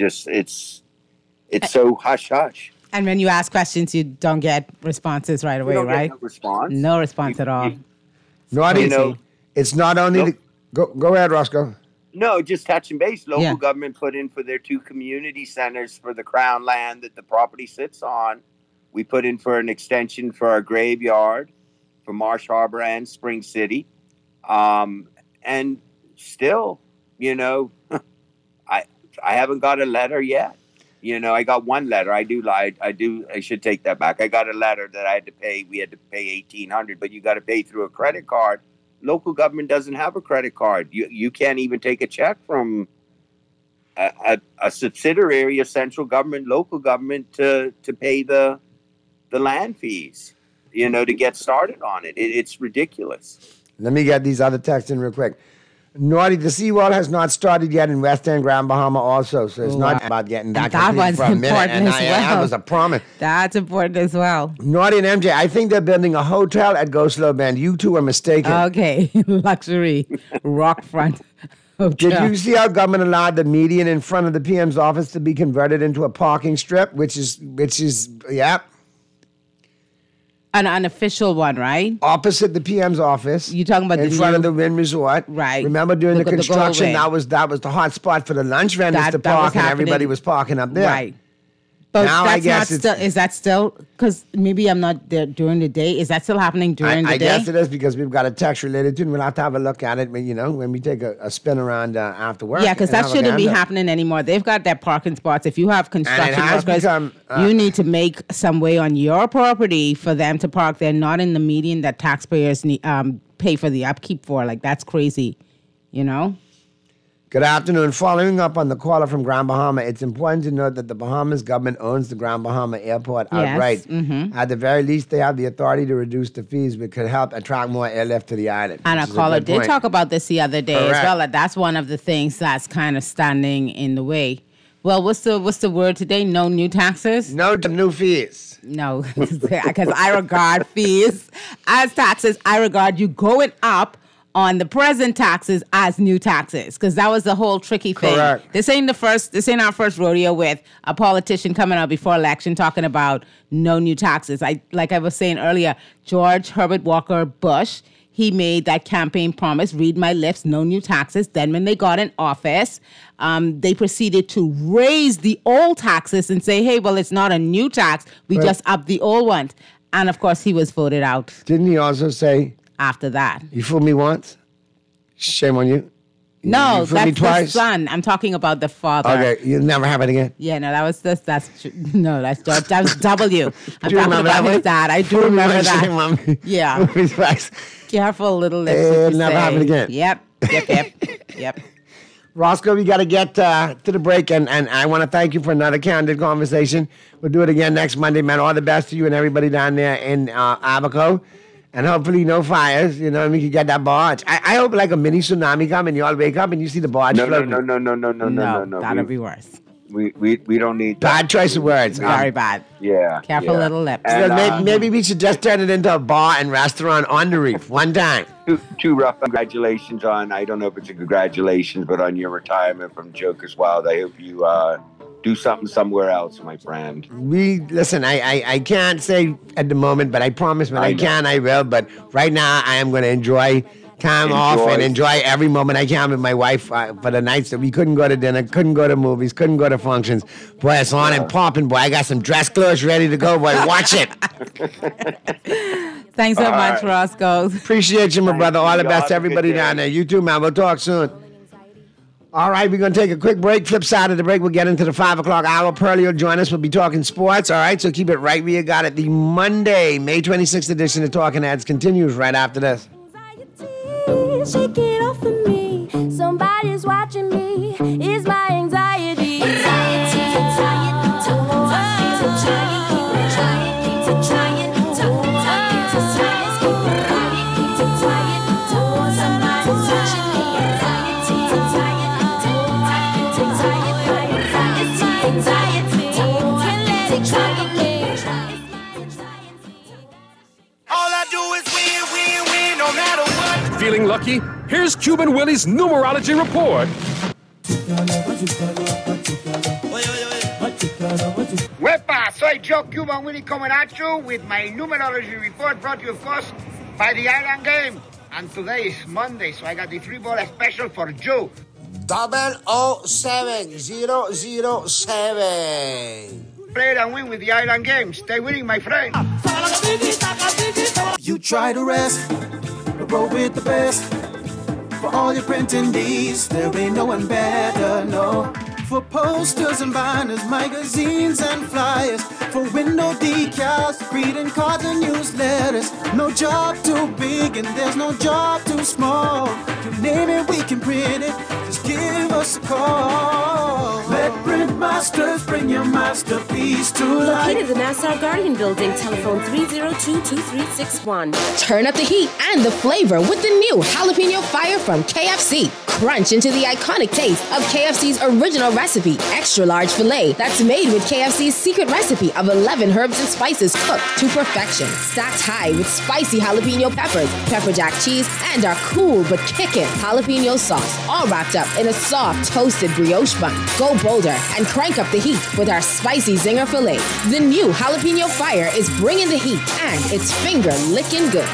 so hush-hush. And when you ask questions, you don't get responses right away, right? No response. No response at all. It's not only... Go ahead, Roscoe. No, just touching base. Local government put in for their 2 community centers for the Crown land that the property sits on. We put in for an extension for our graveyard for Marsh Harbor and Spring City. And still, you know, I haven't got a letter yet. You know, I got one letter. I should take that back. I got a letter that I had to pay. We had to pay $1,800, but you got to pay through a credit card. Local government doesn't have a credit card. You can't even take a check from a subsidiary of central government, local government to pay the land fees, you know, to get started on it. It's ridiculous. Let me get these other texts in real quick. Nordy, the seawall has not started yet in West End, Grand Bahama also, so it's not about getting that complete for a minute. And that was a promise. That's important as well. Nordy and MJ, I think they're building a hotel at Go Slow Bend. You two are mistaken. Okay, luxury, rockfront hotel. Did you see how government allowed the median in front of the PM's office to be converted into a parking strip, which is, yeah. An unofficial one, right? Opposite the PM's office. You're talking about in front of the Wynn Resort. Right. Remember during the construction, Goldwyn. that was the hot spot for the lunch vendors to That park, was and happening. everybody was parking up there. Right. But Now I that's guess not it's- still, is that still, because maybe I'm not there during the day. Is that still happening during the I day? guess it is because we've got a text related to it. We'll have to have a look at it, when we take a spin around after work. Yeah, because and that have a shouldn't be gander. happening anymore. They've got their parking spots. If you have construction has workers, become, you need to make some way on your property for them to park. They're not in the median that taxpayers need, pay for the upkeep for. Like, that's crazy, you know? Good afternoon. Following up on the caller from Grand Bahama, it's important to note that the Bahamas government owns the Grand Bahama Airport Yes, outright. mhm. At the very least, they have the authority to reduce the fees, which could help attract more airlift to the island. And a which is caller good did point. talk about this the other day as Correct. well. That that's one of the things that's kind of standing in the way. Well, what's the word today? No new taxes? No new fees. No, because I regard fees as taxes. I regard you going up on the present taxes as new taxes, because that was the whole tricky thing. Correct. This ain't our first rodeo with a politician coming out before election talking about no new taxes. Like I was saying earlier, George Herbert Walker Bush, he made that campaign promise, read my lips, no new taxes. Then when they got in office, they proceeded to raise the old taxes and say, hey, well, it's not a new tax. We Right. just upped the old ones. And of course, he was voted out Didn't he also say, after that. you fooled me once? Shame on you. No, You fooled me that's the twice? son. I'm talking about the father. Okay, you'll never have it again. Yeah, no, that's George. That was W. I'm Do you talking remember about that his one? dad. I do Fooled me remember once, shame that. on me. Yeah. Fooled me twice. Careful, little lips. It'll what you never say. happen again. Yep. Roscoe, we got to get to the break, and I want to thank you for another candid conversation. We'll do it again next Monday, man. All the best to you and everybody down there in Abaco. And hopefully no fires, and we can get that barge. I hope like a mini tsunami come and you all wake up and you see the barge No, floating. no. That'll be worse. We don't need that. Bad choice of words. Very bad. Yeah. Careful, yeah. little lips. And, Maybe we should just turn it into a bar and restaurant on the reef one time. Too rough. Congratulations on, I don't know if it's a congratulations, but on your retirement from Joker's Wild. I hope you do something somewhere else, my friend. Listen, I can't say at the moment, but I promise when I can, I will. But right now, I am going to enjoy time off and enjoy every moment I can with my wife for the nights that we couldn't go to dinner, couldn't go to movies, couldn't go to functions. Boy, it's on and popping, boy. I got some dress clothes ready to go, boy. Watch it. Thanks so All much, right. Roscoe. Appreciate you, my brother. All the best to everybody down there. You too, man. We'll talk soon. All right, we're going to take a quick break. Flip side of the break, we'll get into the 5 o'clock hour. Pearlie will join us. We'll be talking sports. All right, so keep it right where you got it. The Monday, May 26th edition of Talking Heads continues right after this. Shake it off of me. Somebody's watching me. Is my anxiety. All I do is win, no matter what. Feeling lucky? Here's Cuban Willie's numerology report. Wepa, soy Joe Cuban Willie coming at you with my numerology report brought to you, of course, by the Island Game. And today is Monday, so I got the 3-ball special for Joe. 07007. Play it and win with the Island Game. Stay winning, my friend. You try to rest, but roll with the best. For all your printing needs, there ain't no one better, no. For posters and banners, magazines and flyers. For window decals, greeting cards and newsletters. No job too big and there's no job too small. You name it, we can print it. Just give us a call. Let Print Masters bring your masterpiece to life. Located in the Nassau Guardian Building, telephone 302-2361. Turn up the heat and the flavor with the new Jalapeno Fire from KFC. Crunch into the iconic taste of KFC's original recipe, extra large filet that's made with KFC's secret recipe of 11 herbs and spices cooked to perfection. Stacked high with spicy jalapeno peppers, pepper jack cheese, and our cool but kickin' jalapeno sauce, all wrapped up in a soft toasted brioche bun. Go bolder and crank up the heat with our spicy zinger filet. The new Jalapeno Fire is bringing the heat, and it's finger-licking good.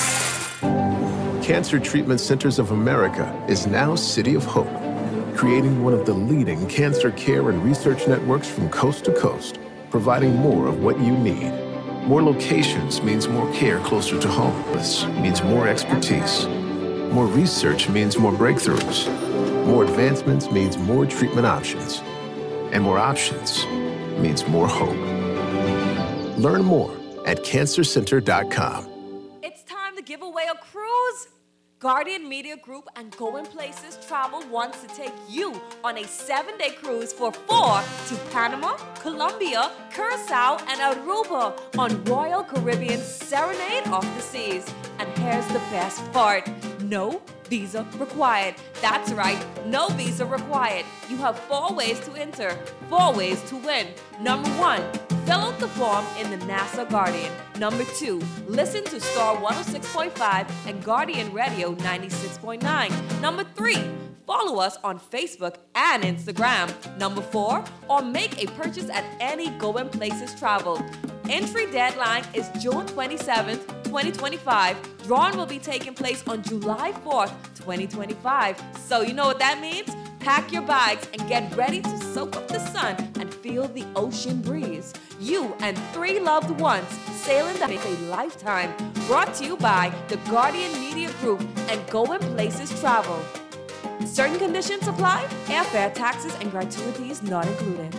Cancer Treatment Centers of America is now City of Hope, creating one of the leading cancer care and research networks from coast to coast, providing more of what you need. More locations means more care closer to home. This means more expertise. More research means more breakthroughs. More advancements means more treatment options. And more options means more hope. Learn more at cancercenter.com. It's time to give away a cruise. Guardian Media Group and Going Places Travel wants to take you on a 7-day cruise for 4 to Panama, Colombia, Curacao, and Aruba on Royal Caribbean Serenade of the Seas. And here's the best part. No visa required. That's right, no visa required. You have 4 ways to enter, 4 ways to win. Number 1, fill out the form in the NASA Guardian. Number 2, listen to Star 106.5 and Guardian Radio 96.9. Number 3, follow us on Facebook and Instagram. Number 4, or make a purchase at any Going Places Travel. Entry deadline is June 27th, 2025. Drawing will be taking place on July 4th, 2025. So you know what that means? Pack your bags and get ready to soak up the sun and feel the ocean breeze. You and 3 loved ones sailing that makes a lifetime. Brought to you by the Guardian Media Group and Going Places Travel. Certain conditions apply. Airfare, taxes, and gratuities not included.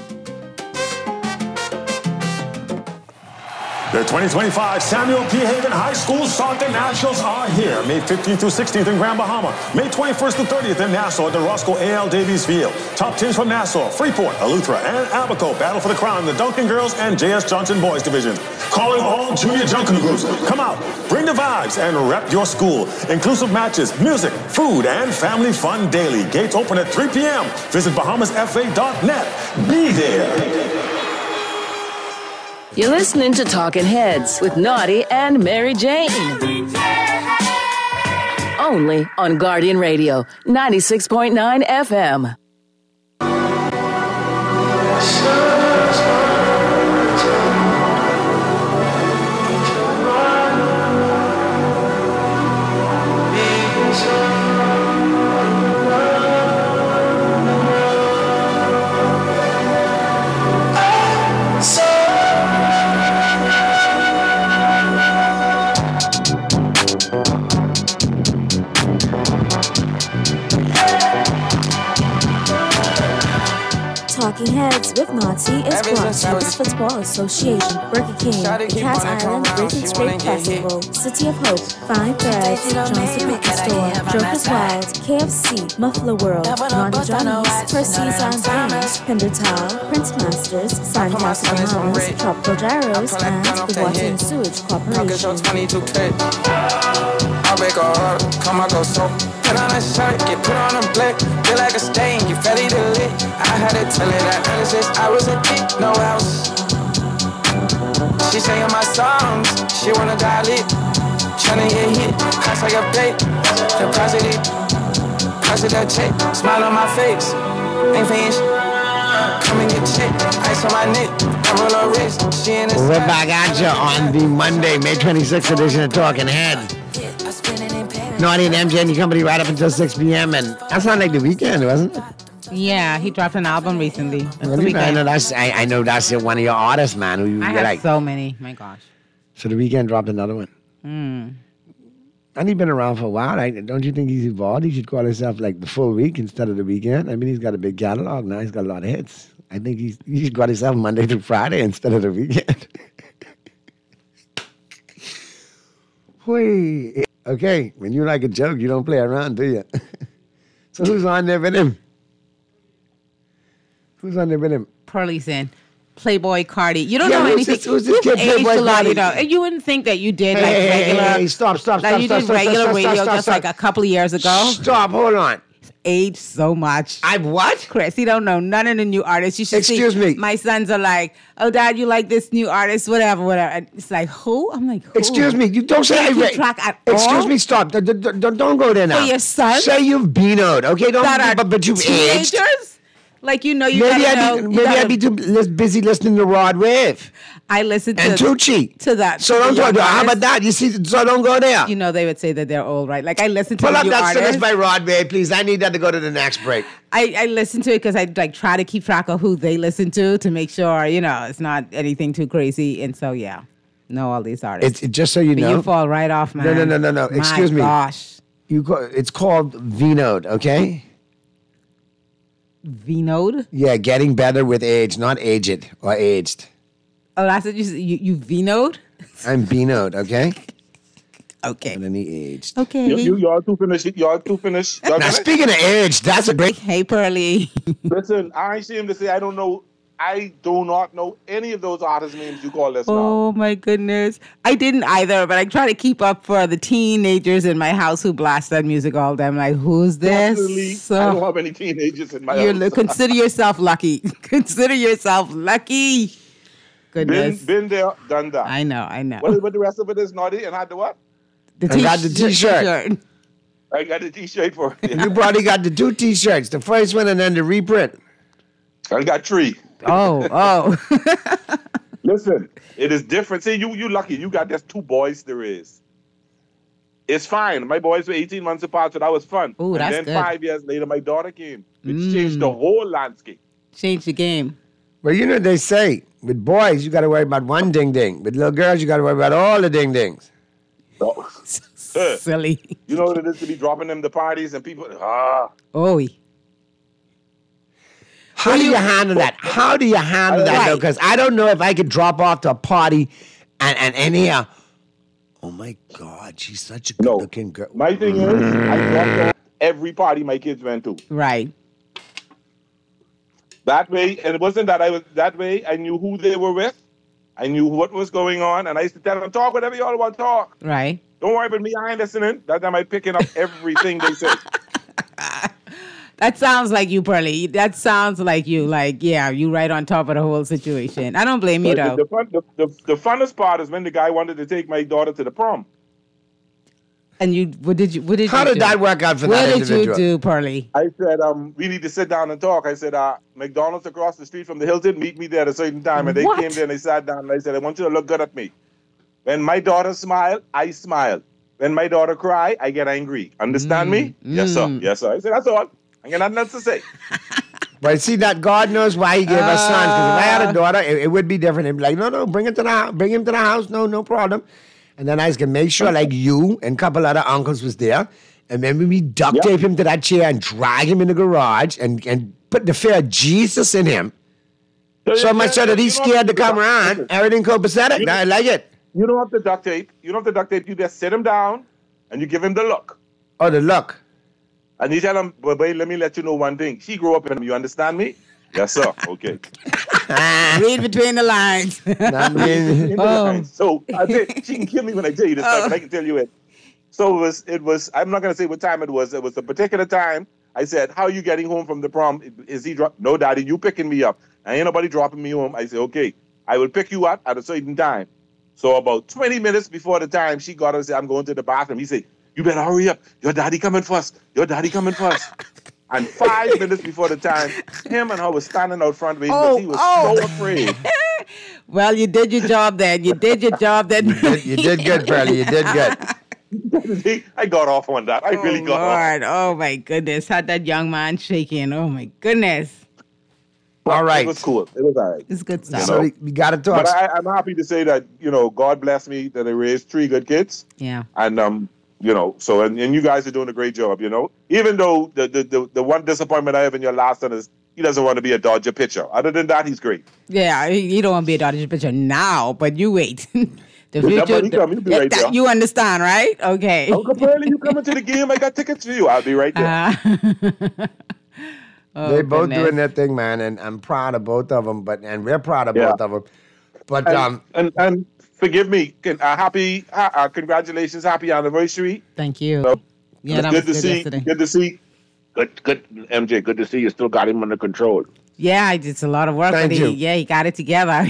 The 2025 Samuel P. Hagan High School Soccer Nationals are here. May 15th through 16th in Grand Bahama. May 21st to 30th in Nassau at the Roscoe A.L. Davies Field. Top teams from Nassau, Freeport, Eleuthera, and Abaco battle for the crown in the Duncan Girls and J.S. Johnson Boys Division. Calling all junior Junction groups. Come out, bring the vibes, and rep your school. Inclusive matches, music, food, and family fun daily. Gates open at 3 p.m. Visit bahamasfa.net. Be there. You're listening to Talking Heads with Naughty and Mary Jane. Only on Guardian Radio, 96.9 FM. Talking Heads with Naughty is brought to you by Football Association, Burger King, the Cat Island Bacon Scrape Festival, City of Hope, Fine Threads, Johnson Record Store, Joker's Wild, KFC, Muffler World, Ronda Johnny's, Percy's and Games, Pindertal, Prince Masters, Sandcastle Bahamas, Tropical Gyros, and the Water and Sewage Corporation. I'll make a heart, come I go so. Put on a shirt, get put on a black. Feel like a stain, get ready to lit. I had to tell her that ever since I was a kid, no else. She singing my songs, she wanna die lit. Tryna get hit, cost like a plate. Deposit that check, smile on my face. Ain't finished. Come and get checked, ice on my neck. I roll her wrist, she in the We're back at you on the Monday, May 26th edition of Talking Heads. Naughty and MJ and your company right up until 6 p.m. And that's not like the weekend, wasn't it? Yeah, he dropped an album recently. Really? I know that's one of your artists, man. Who I have so many. My gosh. So the weekend dropped another one. Mm. And he's been around for a while. Don't you think he's evolved? He should call himself like the full week instead of the weekend. I mean, he's got a big catalog now. He's got a lot of hits. I think he should call himself Monday through Friday instead of the weekend. Whee. Okay, when you like a joke, you don't play around, do you? So who's on there with him? Who's on there with him? Pearly's in. Playboy Cardi. You don't know anything. Who's this kid, You've aged Playboy a lot, Cardi? you know. You wouldn't think that you did regular. Hey, stop. You did regular radio just like a couple of years ago. Stop, hold on. aged so much. I've what? Chris, he don't know none of the new artists. You should Excuse me. My sons are like, oh, Dad, you like this new artist, whatever. And it's like, who? I'm like, who? Excuse me. You don't say I keep track at Excuse all? me. Stop. Don't go there now. For your son? Say you've been-o'd. Okay. But you've aged. Teenagers? Like, you know, Maybe I'd be too busy listening to Rod Wave. I listen to and Tucci. To that. So don't go there. How about that? You see, so don't go there. You know, they would say that they're old, right? Like, I listen to Pull the up new that sentence artists. by Rod Wave, please. I need that to go to the next break. I listen to it because I like try to keep track of who they listen to make sure, you know, it's not anything too crazy. And so, yeah, know all these artists. It's just so you know. You fall right off, man. No. Excuse me. Gosh. It's called V-Node, okay? V-Node? Yeah, getting better with age, not aged or aged. Oh, that's what you V-Node? I'm V-Node, okay? Okay. And then he aged. Okay. Y'all two finished. Y'all finished. Now, speaking of age, that's a break. Hey, Pearly. Listen, I ain't ashamed to say I don't know. I do not know any of those artist names you call this now. Oh, my goodness. I didn't either, but I try to keep up for the teenagers in my house who blast that music all day. I'm like, who's this? Definitely, I don't have any teenagers in my house. Consider yourself lucky. Consider yourself lucky. Goodness. Been there, done that. I know. What the rest of it is naughty and had the what? I got the T-shirt. I got the T-shirt for it. You probably got the 2 T-shirts, the first one and then the reprint. I got 3. Oh. Listen, it is different. See, you lucky. You got just 2 boys there is. It's fine. My boys were 18 months apart, so that was fun. Ooh, and that's then good. 5 years later, my daughter came, which changed the whole landscape. Changed the game. Well, you know what they say. With boys, you got to worry about one ding-ding. With little girls, you got to worry about all the ding-dings. Oh. Silly. You know what it is to be dropping them to parties and people, Oh. How do you handle that? How do you handle that, though? Because I don't know if I could drop off to a party and hear, oh, my God, she's such a good-looking girl. My thing is, I dropped off every party my kids went to. Right. That way, and it wasn't that I was that way. I knew who they were with. I knew what was going on, and I used to tell them, talk whatever y'all want to talk. Right. Don't worry about me, I ain't listening. That time I picking up everything they say. That sounds like you, Pearly. That sounds like you. Like, yeah, you right on top of the whole situation. I don't blame you, though. The funnest part is when the guy wanted to take my daughter to the prom. And what did you How did that work out for that individual? What did you do, Pearly? I said, we need to sit down and talk. I said, McDonald's across the street from the Hilton, meet me there at a certain time. And they came there and they sat down and I said, I want you to look good at me. When my daughter smile, I smile. When my daughter cry, I get angry. Understand me? Yes, sir. Yes, sir. I said, that's all. I got nothing else to say. But see, that God knows why he gave us sons. Because if I had a daughter, it would be different. He'd be like, no, bring him to the house. Bring him to the house. No problem. And then I was going to make sure, like you and a couple other uncles was there. And then we duct tape him to that chair and drag him in the garage and put the fear of Jesus in him. So much so that he's scared to come around. Everything copacetic. I like it. You don't have to duct tape. You don't have to duct tape. You just sit him down and you give him the look. Oh, the look. And you tell him, boy, let me let you know one thing. She grew up in him. You understand me? Yes, sir. Okay. Read between the lines. So I think she can kill me when I tell you this, but I can tell you it. So it was. I'm not gonna say what time it was. It was a particular time. I said, "How are you getting home from the prom? Is he No, Daddy, you picking me up. Ain't nobody dropping me home." I said, "Okay, I will pick you up at a certain time." So about 20 minutes before the time, she got up and said, "I'm going to the bathroom." He said, "You better hurry up. Your daddy coming first. Your daddy coming first." And 5 minutes before the time, him and her was standing out front waiting because he was so afraid. Well, you did your job then. You did your job then. You did good, Pearly. You did good. I got off on that. I really got Lord. off. Oh, my goodness. Had that young man shaking. Oh, my goodness. All right. It was cool. It was all right. It's good stuff. So we got to talk. But I'm happy to say that, God bless me that I raised 3 good kids. Yeah. And, so, and you guys are doing a great job, Even though the one disappointment I have in your last son is he doesn't want to be a Dodger pitcher. Other than that, he's great. Yeah, you don't want to be a Dodger pitcher now, but you wait. The Well, future, he'll be right there. you understand, right? Okay. Uncle Pearly, you coming to the game? I got tickets for you. I'll be right there. They're both doing their thing, man, and I'm proud of both of them. And we're proud of both of them. But and forgive me. Congratulations, happy anniversary. Thank you. Yeah, that was good to see. Yesterday. Good to see. Good, MJ. Good to see you. Still got him under control. Yeah, it's a lot of work, Thank but you. he got it together.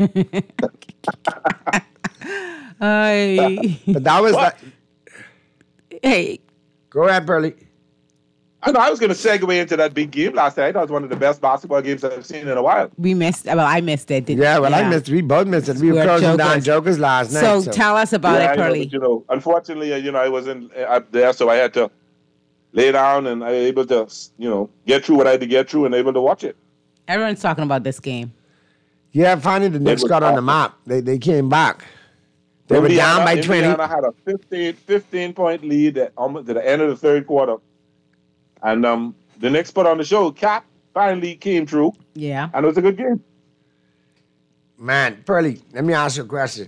But that was What? Hey, Go ahead, Pearly. I know. I was going to segue into that big game last night. That was one of the best basketball games I've seen in a while. we missed. Well, I missed it. Yeah, well, I missed. We both missed it. We were We're closing down jokers. Jokers last night. So tell us about Yeah, it, Pearly. but, unfortunately, I wasn't up there, so I had to lay down, and I was able to, get through what I had to get through and able to watch it. Everyone's talking about this game. Yeah, finally the Knicks was got on the awesome. map. They came back. They were down by 20. Indiana had a 15-point lead at almost to the end of the third quarter. And the Knicks put on the show. Cap finally came through, Yeah. and it was a good game. Man, Pearly, let me ask you a question.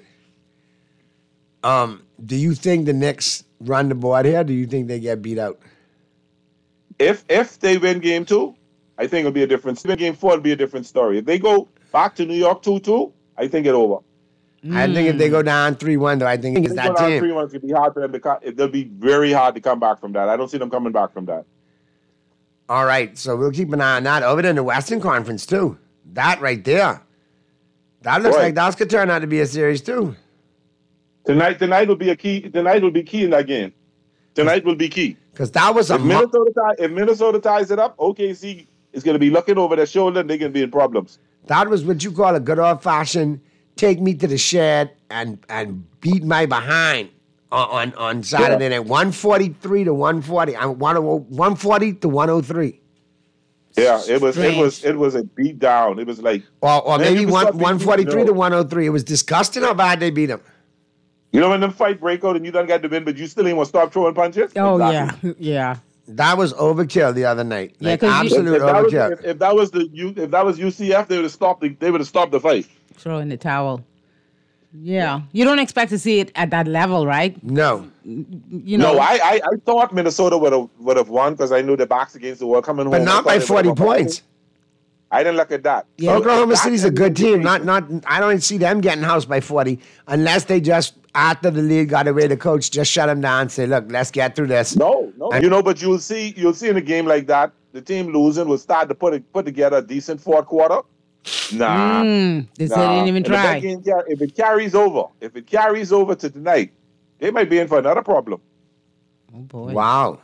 Do you think the Knicks run the board here? Or do you think they get beat out? If they win game 2, I think it'll be a different. If they win game 4, it'll be a different story. If they go back to New York 2-2, I think it's over. I think if they go down 3-1, though, I think it's If they that go down team. 3-1, it's gonna be hard for them to. It'll be very hard to come back from that. I don't see them coming back from that. All right, so we'll keep an eye on that. Over there in the Western Conference, too. That right there. That looks Boy. like that could turn out to be a series, too. Tonight will be a key. Tonight will be key in that game. Tonight will be key. Because that was a... If Minnesota ties it up, OKC is going to be looking over their shoulder and they're going to be in problems. That was what you call a good old-fashioned take me to the shed and beat my behind on Saturday night. 143 to 140. 140 to 103. Yeah, it was a beat down. It was like Or man, maybe it was something 143 you to know. 103. It was disgusting how bad they beat them. You know when them fight break out and you done got the win, but you still ain't want to stop throwing punches? Oh, Exactly. yeah. That was overkill the other night. Yeah, Like 'cause absolute overkill. If that was UCF, they would have stopped the fight. Throw in the towel. Yeah. You don't expect to see it at that level, right? No. No, I thought Minnesota would have won because I knew the backs against the wall coming home. But not by 40 points. I didn't look at that. Oklahoma City's a good team. Not. I don't see them getting housed by 40 unless they just, after the league got away, the coach just shut them down and say, look, let's get through this. No. But you'll see in a game like that, the team losing will start to put together a decent fourth quarter. Nah. They didn't even And try. if it carries over to tonight, they might be in for another problem. Oh, boy. Wow.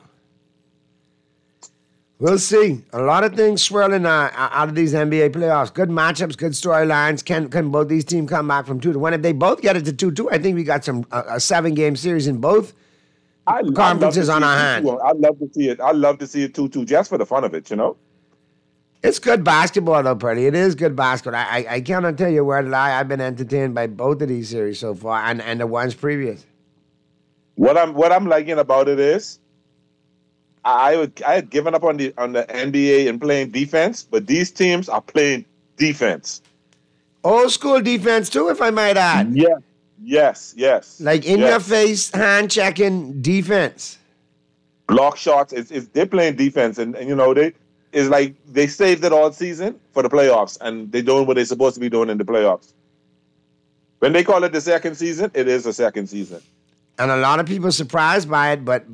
We'll see. A lot of things swirling out of these NBA playoffs. Good matchups, good storylines. Can both these teams come back from 2-1? If they both get it to 2-2, I think we got a 7-game series in both conferences on our hands. I'd love to see it. I'd love to see it 2-2 just for the fun of it, It's good basketball, though, Purdy. It is good basketball. I cannot tell you where to lie. I've been entertained by both of these series so far and the ones previous. What I'm liking about it is I had given up on the NBA and playing defense, but these teams are playing defense. Old school defense, too, if I might add. Yes. Like your face, hand checking defense. Block shots. They're playing defense, and it's like they saved it all season for the playoffs, and they're doing what they're supposed to be doing in the playoffs. When they call it the second season, it is a second season. And a lot of people surprised by it, but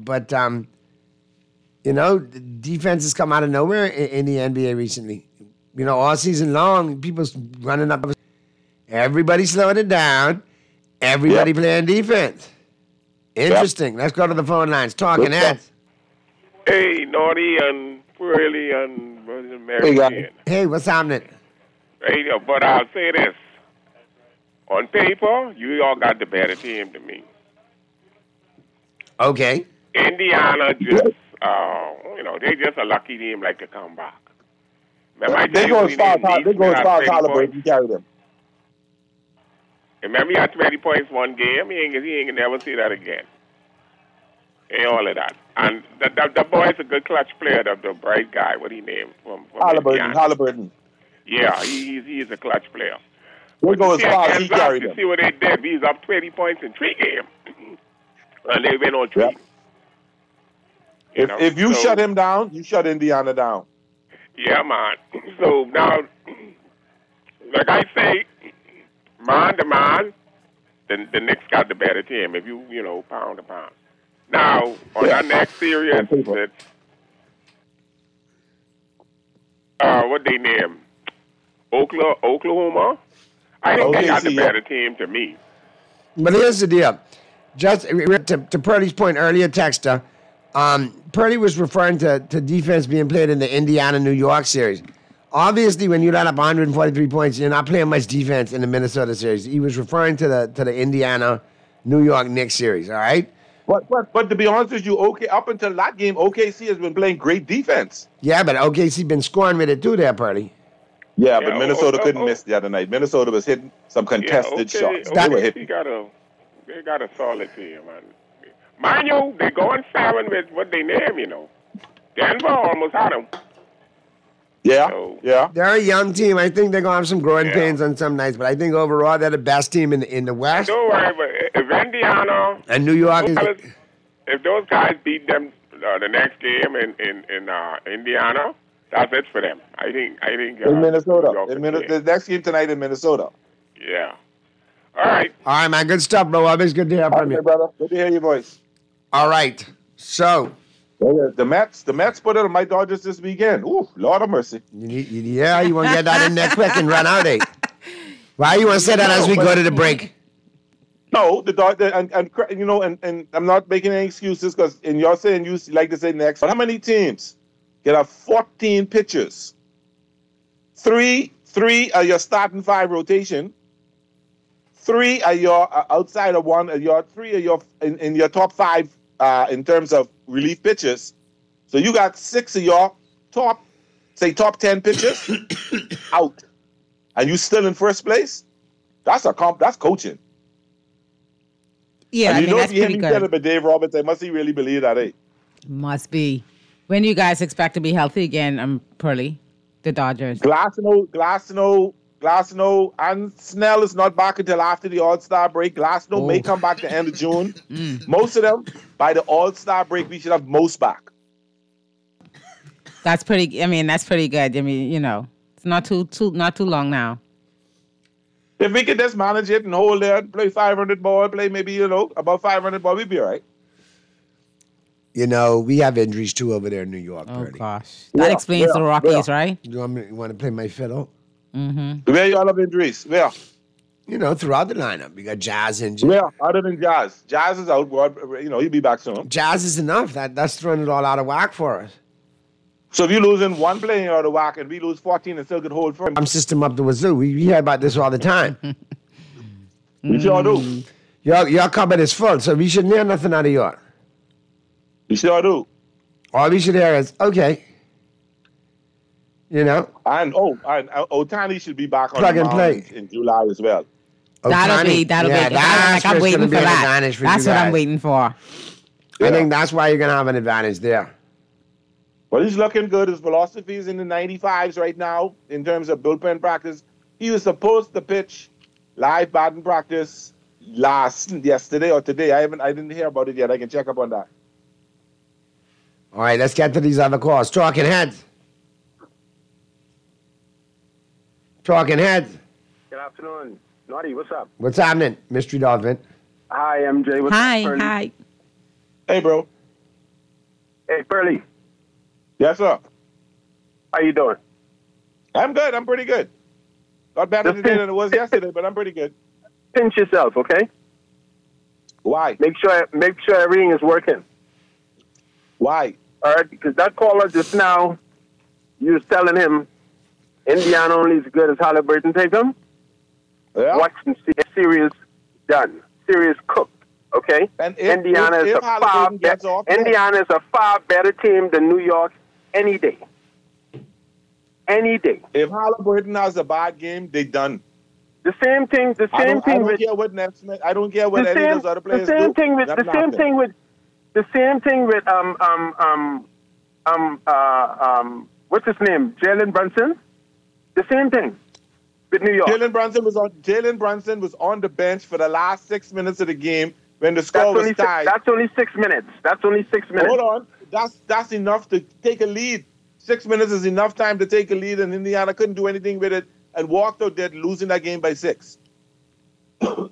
defense has come out of nowhere in the NBA recently. All season long, people's running up. Everybody slowing it down. Everybody playing defense. Interesting. Let's go to the phone lines. Talking heads. Hey, Naughty and Pearly and Mary Jane. Hey, what's happening? Hey, but I'll say this. On paper, you all got the better team to me. Okay. Indiana just, they just a lucky team like to come back. They go as far as Halliburton carry them. Remember, he had 20 points one game. He ain't never see that again. And all of that. And the boy's a good clutch player, the bright guy. What he named from Halliburton. Yeah, he's a clutch player. They go as far as he carried You them. see what they did. He's up 20 points in 3 games. And they win on 3. Yep. If you shut him down, you shut Indiana down. Yeah, man. So now, like I say, man to man, the Knicks got the better team. If you pound to pound. Now on that next series, what they name? Oklahoma. I think they got the better team to me. But here's the deal. Just to Purdy's point earlier, Texter, Purdy was referring to defense being played in the Indiana-New York series. Obviously, when you let up 143 points, you're not playing much defense in the Minnesota series. He was referring to the Indiana-New York Knicks series, all right? But to be honest with you, up until that game, OKC has been playing great defense. Yeah, but OKC been scoring with it too there, Purdy. Yeah, but Minnesota couldn't miss the other night. Minnesota was hitting some contested shots. They were hitting. They got a solid team, man. Mind you, they're going 7 with what they name, you know. Denver almost had them. Yeah, yeah. They're a young team. I think they're going to have some growing pains on some nights, but I think overall they're the best team in the West. Don't worry, but if Indiana and New York if those guys beat them the next game in Indiana, that's it for them. I think in Minnesota. The next game tonight in Minnesota. Yeah. All right. All right, man. Good stuff, bro. Always good to hear from you. Brother. Good to hear your voice. All right. So. The Mets put it on my Dodgers this weekend. Ooh, Lord of mercy. Yeah, you want to get that in there quick and run out, eh? Why you want to say that as we go to the break? No, the Dodgers, and I'm not making any excuses because in your saying you like to say next. But how many teams get have 14 pitchers? Three are your starting 5 rotation. 3 are your outside of 1. 3 are your in your top 5 in terms of relief pitchers. So you got 6 of your top 10 pitchers out, and you still in first place. That's coaching. Yeah, and that's if you pretty good. But Dave Roberts, must he really believe that? Must be. When do you guys expect to be healthy again? Pearly, the Dodgers. Glasnow, and Snell is not back until after the All-Star break. Glasnow may come back the end of June. Most of them, by the All-Star break, we should have most back. That's pretty. I mean, that's pretty good. I mean, it's not too long now. If we can just manage it and hold there, play 500 ball, play maybe about 500 ball, we'd be all right. We have injuries too over there in New York. Oh gosh, that explains the Rockies, right? You want to play my fiddle? Mm-hmm. Where you all have injuries? Where? Throughout the lineup. We got Jazz injured. Where? Other than Jazz. Jazz is out. He'll be back soon. Jazz is enough. That's throwing it all out of whack for us. So if you're losing one player out of whack and we lose 14 and still could hold firm. I'm system up the wazoo. We hear about this all the time. We sure do. Your cupboard is full, so we shouldn't hear nothing out of yours. We sure do. All we should hear is, okay. And Ohtani should be back on plug and play in July as well. That'll be. I'm waiting for that. That's what I'm waiting for. I think that's why you're gonna have an advantage there. Well, he's looking good. His velocity is in the 95s right now in terms of bullpen practice. He was supposed to pitch live batting practice yesterday or today. I didn't hear about it yet. I can check up on that. All right, let's get to these other calls. Talking heads. Good afternoon. Naughty, what's up? What's happening, Mystery Dolphin? Hi, MJ. What's up, Pearly? Hi. Hey, bro. Hey, Pearly. Yes, sir. How you doing? I'm good. I'm pretty good. Not better today than it was yesterday, but I'm pretty good. Pinch yourself, okay? Why? Make sure everything is working. Why? All right, because that caller just now, you was telling him Indiana only as good as Halliburton take them. Yeah. Watch and see. Series done. Series cooked. Okay. And Indiana is a far better team than New York any day. Any day. If Halliburton has a bad game, they done. The same thing. I don't care what Nesmith. I don't care what any of those other players do. The same thing with what's his name? Jalen Brunson. The same thing with New York. Jalen Brunson was on the bench for the last 6 minutes of the game when the score was tied. That's only 6 minutes. Hold on. That's enough to take a lead. 6 minutes is enough time to take a lead, and Indiana couldn't do anything with it and walked out there losing that game by 6. And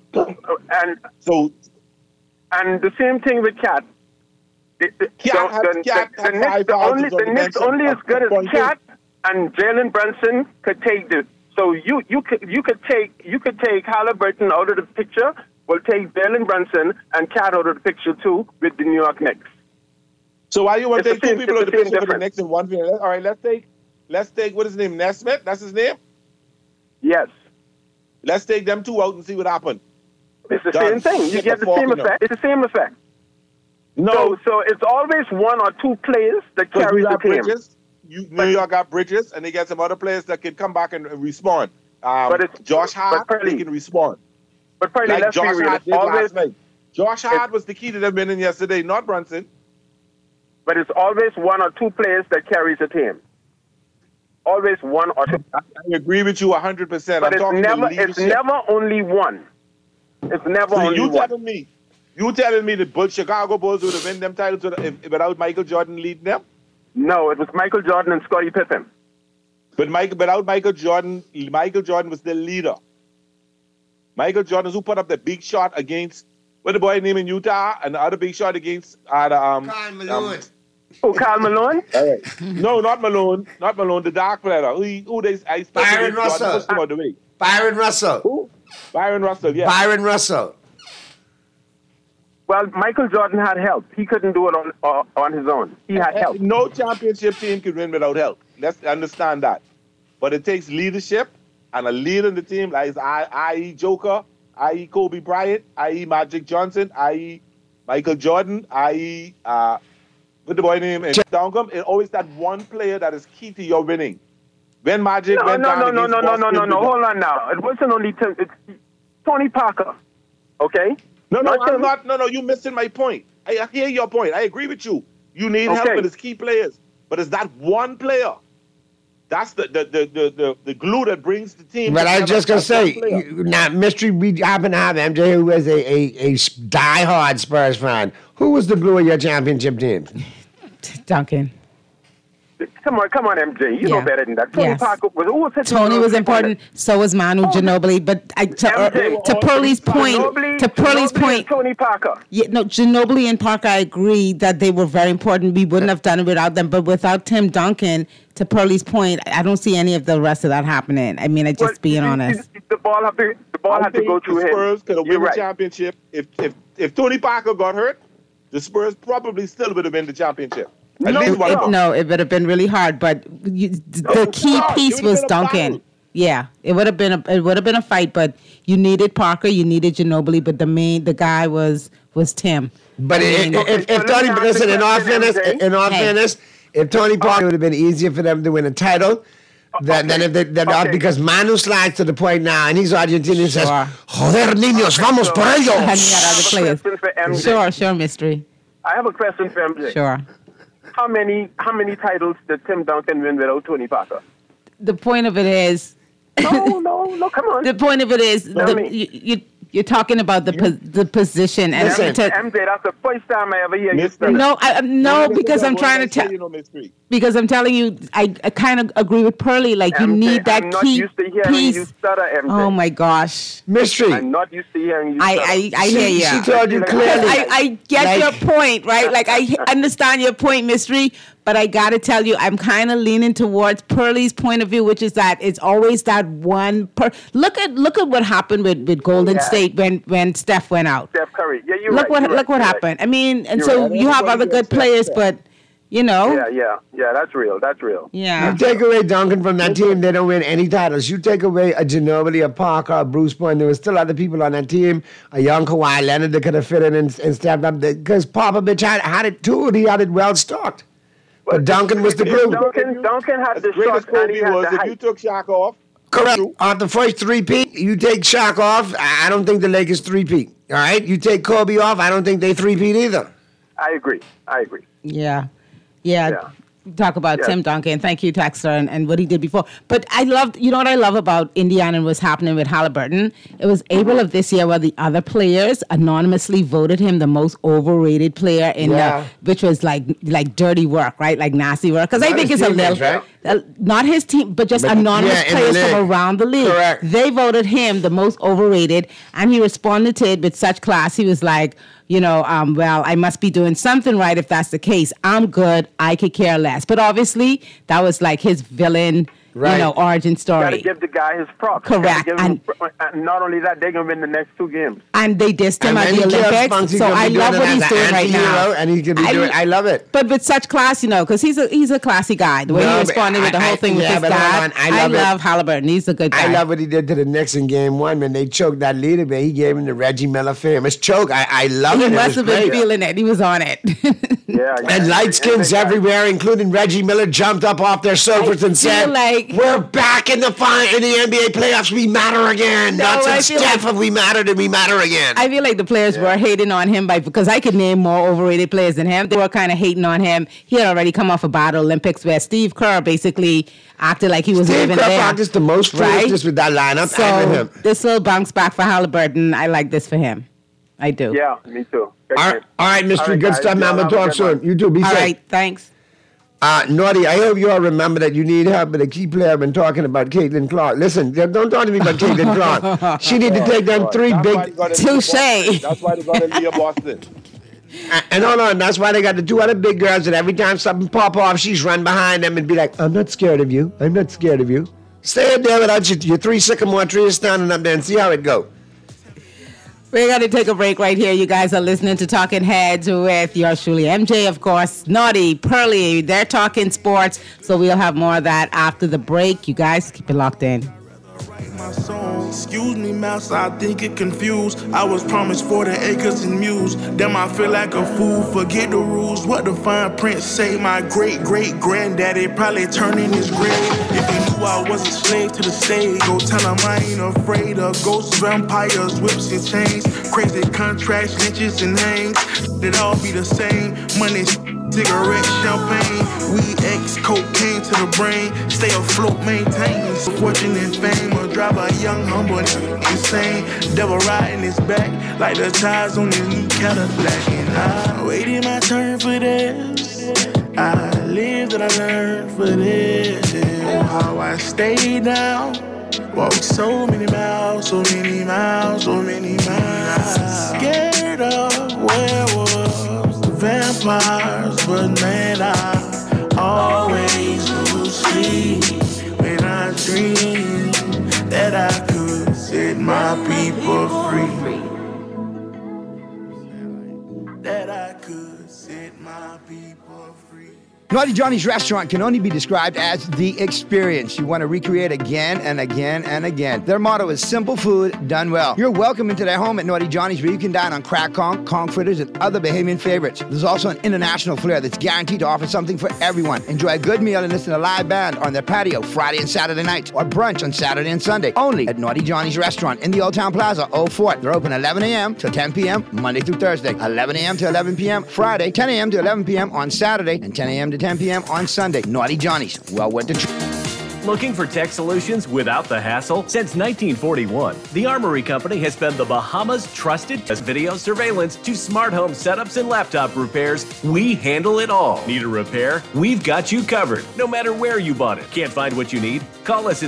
the same thing with Cat. The Knicks only as good as Cat. and Jalen Brunson could take the. So you could take Halliburton out of the picture. We'll take Jalen Brunson and Cat out of the picture too with the New York Knicks. So why you want to take two people out of the picture for the Knicks and one player? All right, let's take what is his name? Nesmith. That's his name. Yes. Let's take them two out and see what happens. It's the same thing. You get the same effect. It's the same effect. No. So it's always one or two players that carry the team. Bridges. New York got Bridges, and they got some other players that can come back and respond. But it's Josh Hart, they can respond. But Pearly, like let's Josh be real. Hart did last night. Josh Hart was the key to them winning yesterday, not Brunson. But it's always one or two players that carries a team. Always one or two. I agree with you 100%. But it's never only one. It's never only one. You telling me the Chicago Bulls would have won them titles without Michael Jordan leading them? No, it was Michael Jordan and Scottie Pippen. But without Michael Jordan was the leader. Michael Jordan is who put up the big shot against what the boy named in Utah and the other big shot against Karl Malone. Karl Malone? All right. No, not Malone. Not Malone. The dark player. Byron Russell. Byron Russell. Who? Byron Russell, yeah. Byron Russell. Well, Michael Jordan had help. He couldn't do it on his own. He had help. No championship team can win without help. Let's understand that. But it takes leadership and a leader in the team, like i.e. Joker, i.e. Kobe Bryant, i.e. Magic Johnson, i.e. Michael Jordan, i.e. What the boy name is? Duncan. It's always that one player that is key to your winning. When Magic went down against Boston, hold on now. It wasn't only Tim. It's Tony Parker. Okay? No, you're missing my point. I hear your point. I agree with you. You need help with his key players. But it's that one player. That's the glue that brings the team. But I was just going to say, now, Mystery, we happen to have MJ, who is a diehard Spurs fan. Who was the glue of your championship team? Duncan. Come on, MJ. You know better than that. Tony Parker was Tony was important. So was Manu Ginobili. But to Pearlie's point, Tony Parker. Yeah, no, Ginobili and Parker. I agree that they were very important. We wouldn't have done it without them. But without Tim Duncan, to Pearlie's point, I don't see any of the rest of that happening. I mean, being honest. The ball had to go through him. The Spurs could have won the championship if Tony Parker got hurt. The Spurs probably still would have been the championship. It would have been really hard, but the key piece was Duncan. Yeah, it would have been a fight, but you needed Parker, you needed Ginobili, but the guy was Tim. But if Tony, listen, in all fairness, if Tony Parker would have been easier for them to win a title. Because Manu slides to the point now, and he's Argentinian and says, "Joder, niños, vamos por ellos." Sure, Mystery. I have a question for MJ. Sure. How many titles did Tim Duncan win without Tony Parker? The point of it is... No, come on. The point of it is, you're talking about the position. And MJ, that's the first time I ever hear you say that. No, because I'm trying to tell... Because I'm telling you, I kind of agree with Pearlie. Like, you need that key used to hearing piece. You stutter, MJ. Oh, my gosh. Mystery. I'm not used to hearing you stutter. I hear you. She told you clearly. I get your point, right? Like, I understand your point, Mystery. But I got to tell you, I'm kind of leaning towards Pearlie's point of view, which is that it's always that one. Look at what happened with Golden State when Steph went out. Steph Curry. Yeah, look what happened. I mean, and so you have other good players, but you know. Yeah. That's real. Yeah. You take away Duncan from that team, they don't win any titles. You take away a Ginobili, a Parker, a Bruce Bowen. There were still other people on that team. A young Kawhi Leonard that could have fit in and stepped up. Because Popovich had it too, and he had it well stocked. But Duncan was the glue. Duncan had the shot, and he had the height. If you took Shaq off. Correct. On the first three-peat, you take Shaq off, I don't think the Lakers three-peat. All right? You take Kobe off, I don't think they three-peat either. I agree. Yeah. Talk about Tim Duncan. Thank you, Texter, and what he did before. But I loved, you know what I love about Indiana and what's happening with Halliburton? It was April of this year where the other players anonymously voted him the most overrated player which was like dirty work, right? Like nasty work. Because I think it's a little... Right? not his team, but just anonymous players from around the league. Correct. They voted him the most overrated, and he responded to it with such class. He was like, well, I must be doing something right if that's the case. I'm good. I could care less. But obviously, that was like his villain, origin story. You got to give the guy his props. Correct. And not only that, they're going to win the next 2 games. And they dissed him at the Olympics. So I love what he's doing right now. And he's going to be doing I love it. But with such class, because he's a classy guy. The way he responded with the whole thing with his dad. I love Halliburton. He's a good guy. I love what he did to the Knicks in Game 1 when they choked that leader, man. He gave him the Reggie Miller famous choke. I love it. He must have been feeling it. He was on it. Yeah. And light skins everywhere, including Reggie Miller, jumped up off their sofas and said, "We're back in the NBA playoffs. We matter again. Not since Steph have we mattered, and we matter again." I feel like the players were hating on him because I could name more overrated players than him. They were kind of hating on him. He had already come off a bad Olympics where Steve Kerr basically acted like he was living there. Steve Kerr practiced the most foolishness with that lineup. So this little bounce back for Halliburton. I like this for him. I do. Yeah, me too. All right, mystery. Good stuff, man. We'll talk soon. You too. Be safe. All right, thanks. Naughty, I hope you all remember that you need help with a key player. I've been talking about Caitlin Clark. Listen, don't talk to me about Caitlin Clark. She need to take them 3 big... Touche. That's why they got to Leah Boston. And hold on, that's why they got the 2 other big girls that every time something pop off, she's run behind them and be like, "I'm not scared of you. I'm not scared of you." Stay up there without your 3 sycamore trees standing up there and see how it go. We're going to take a break right here. You guys are listening to Talking Heads with yours truly, MJ, of course, Naughty, Pearly. They're talking sports, so we'll have more of that after the break. You guys keep it locked in. My song. Excuse me, master, I think it confused. I was promised 40 acres and mules. Damn, I feel like a fool. Forget the rules. What the fine print say? My great-great-granddaddy probably turning his grave. If he knew I was a slave to the stage, go tell him I ain't afraid of ghosts, vampires, whips and chains, crazy contracts, lynches and hangs. They'd all be the same. Money, cigarette, champagne, weed, X, cocaine to the brain. Stay afloat, maintain fortune and fame. Or drive a young, humble, insane. Devil riding his back like the tires on his new Cadillac. And I waited my turn for this. I lived and I learned for this. How I stayed down. Walked so many miles, so many miles, so many miles. Scared of werewolves, vampires, but man, I always lose sleep when I dream that I could set my people free. That I could set my people free. Naughty Johnny's restaurant can only be described as the experience you want to recreate again and again and again. Their motto is simple food done well. You're welcome into their home at Naughty Johnny's, where you can dine on crack conch fritters, and other Bahamian favorites. There's also an international flair that's guaranteed to offer something for everyone. Enjoy a good meal and listen to a live band on their patio Friday and Saturday nights, or brunch on Saturday and Sunday, only at Naughty Johnny's restaurant in the Old Town Plaza, Old Fort. They're open 11 a.m. till 10 p.m. Monday through Thursday, 11 a.m. to 11 p.m. Friday, 10 a.m. to 11 p.m. on Saturday, and 10 a.m. to 10 p.m. on Sunday. Naughty Johnny's, well worth the trip. Looking for tech solutions without the hassle? Since 1941, the Armory Company has been the Bahamas' trusted video surveillance to smart home setups and laptop repairs. We handle it all. Need a repair? We've got you covered, no matter where you bought it. Can't find what you need? Call us at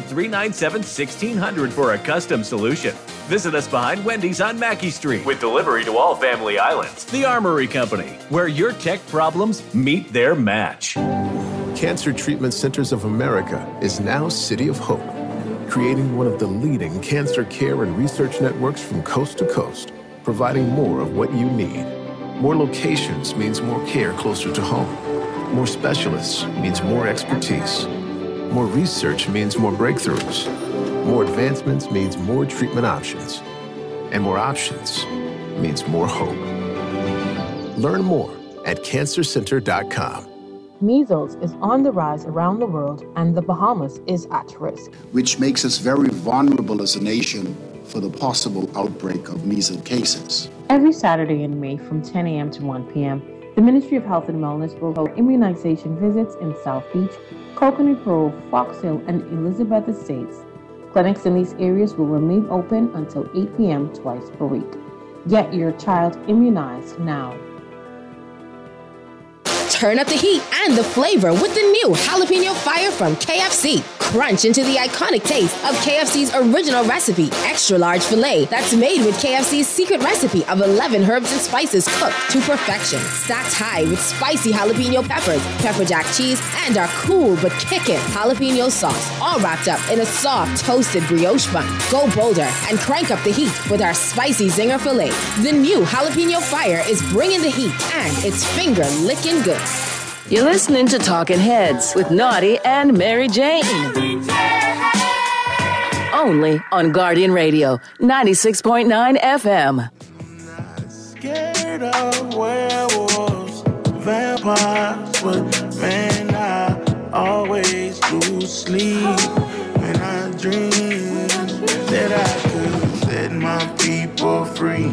397-1600 for a custom solution. Visit us behind Wendy's on Mackey Street with delivery to all Family Islands. The Armory Company, where your tech problems meet their match. Cancer Treatment Centers of America is now City of Hope, creating one of the leading cancer care and research networks from coast to coast, providing more of what you need. More locations means more care closer to home. More specialists means more expertise. More research means more breakthroughs. More advancements means more treatment options. And more options means more hope. Learn more at cancercenter.com. Measles is on the rise around the world, and the Bahamas is at risk, which makes us very vulnerable as a nation for the possible outbreak of measles cases. Every Saturday in May from 10 a.m. to 1 p.m., the Ministry of Health and Wellness will hold immunization visits in South Beach, Coconut Grove, Fox Hill, and Elizabeth Estates. Clinics in these areas will remain open until 8 p.m. twice per week. Get your child immunized now. Turn up the heat and the flavor with the new Jalapeno Fire from KFC. Crunch into the iconic taste of KFC's original recipe, extra large filet that's made with KFC's secret recipe of 11 herbs and spices cooked to perfection. Stacked high with spicy jalapeno peppers, pepper jack cheese, and our cool but kickin' jalapeno sauce, all wrapped up in a soft toasted brioche bun. Go bolder and crank up the heat with our spicy zinger filet. The new Jalapeno Fire is bringing the heat, and it's finger-licking good. You're listening to Talking Heads with Naughty and Mary Jane. Only on Guardian Radio, 96.9 FM. Scared of werewolves, vampires, but man, I always lose sleep when I dream that I could set my people free.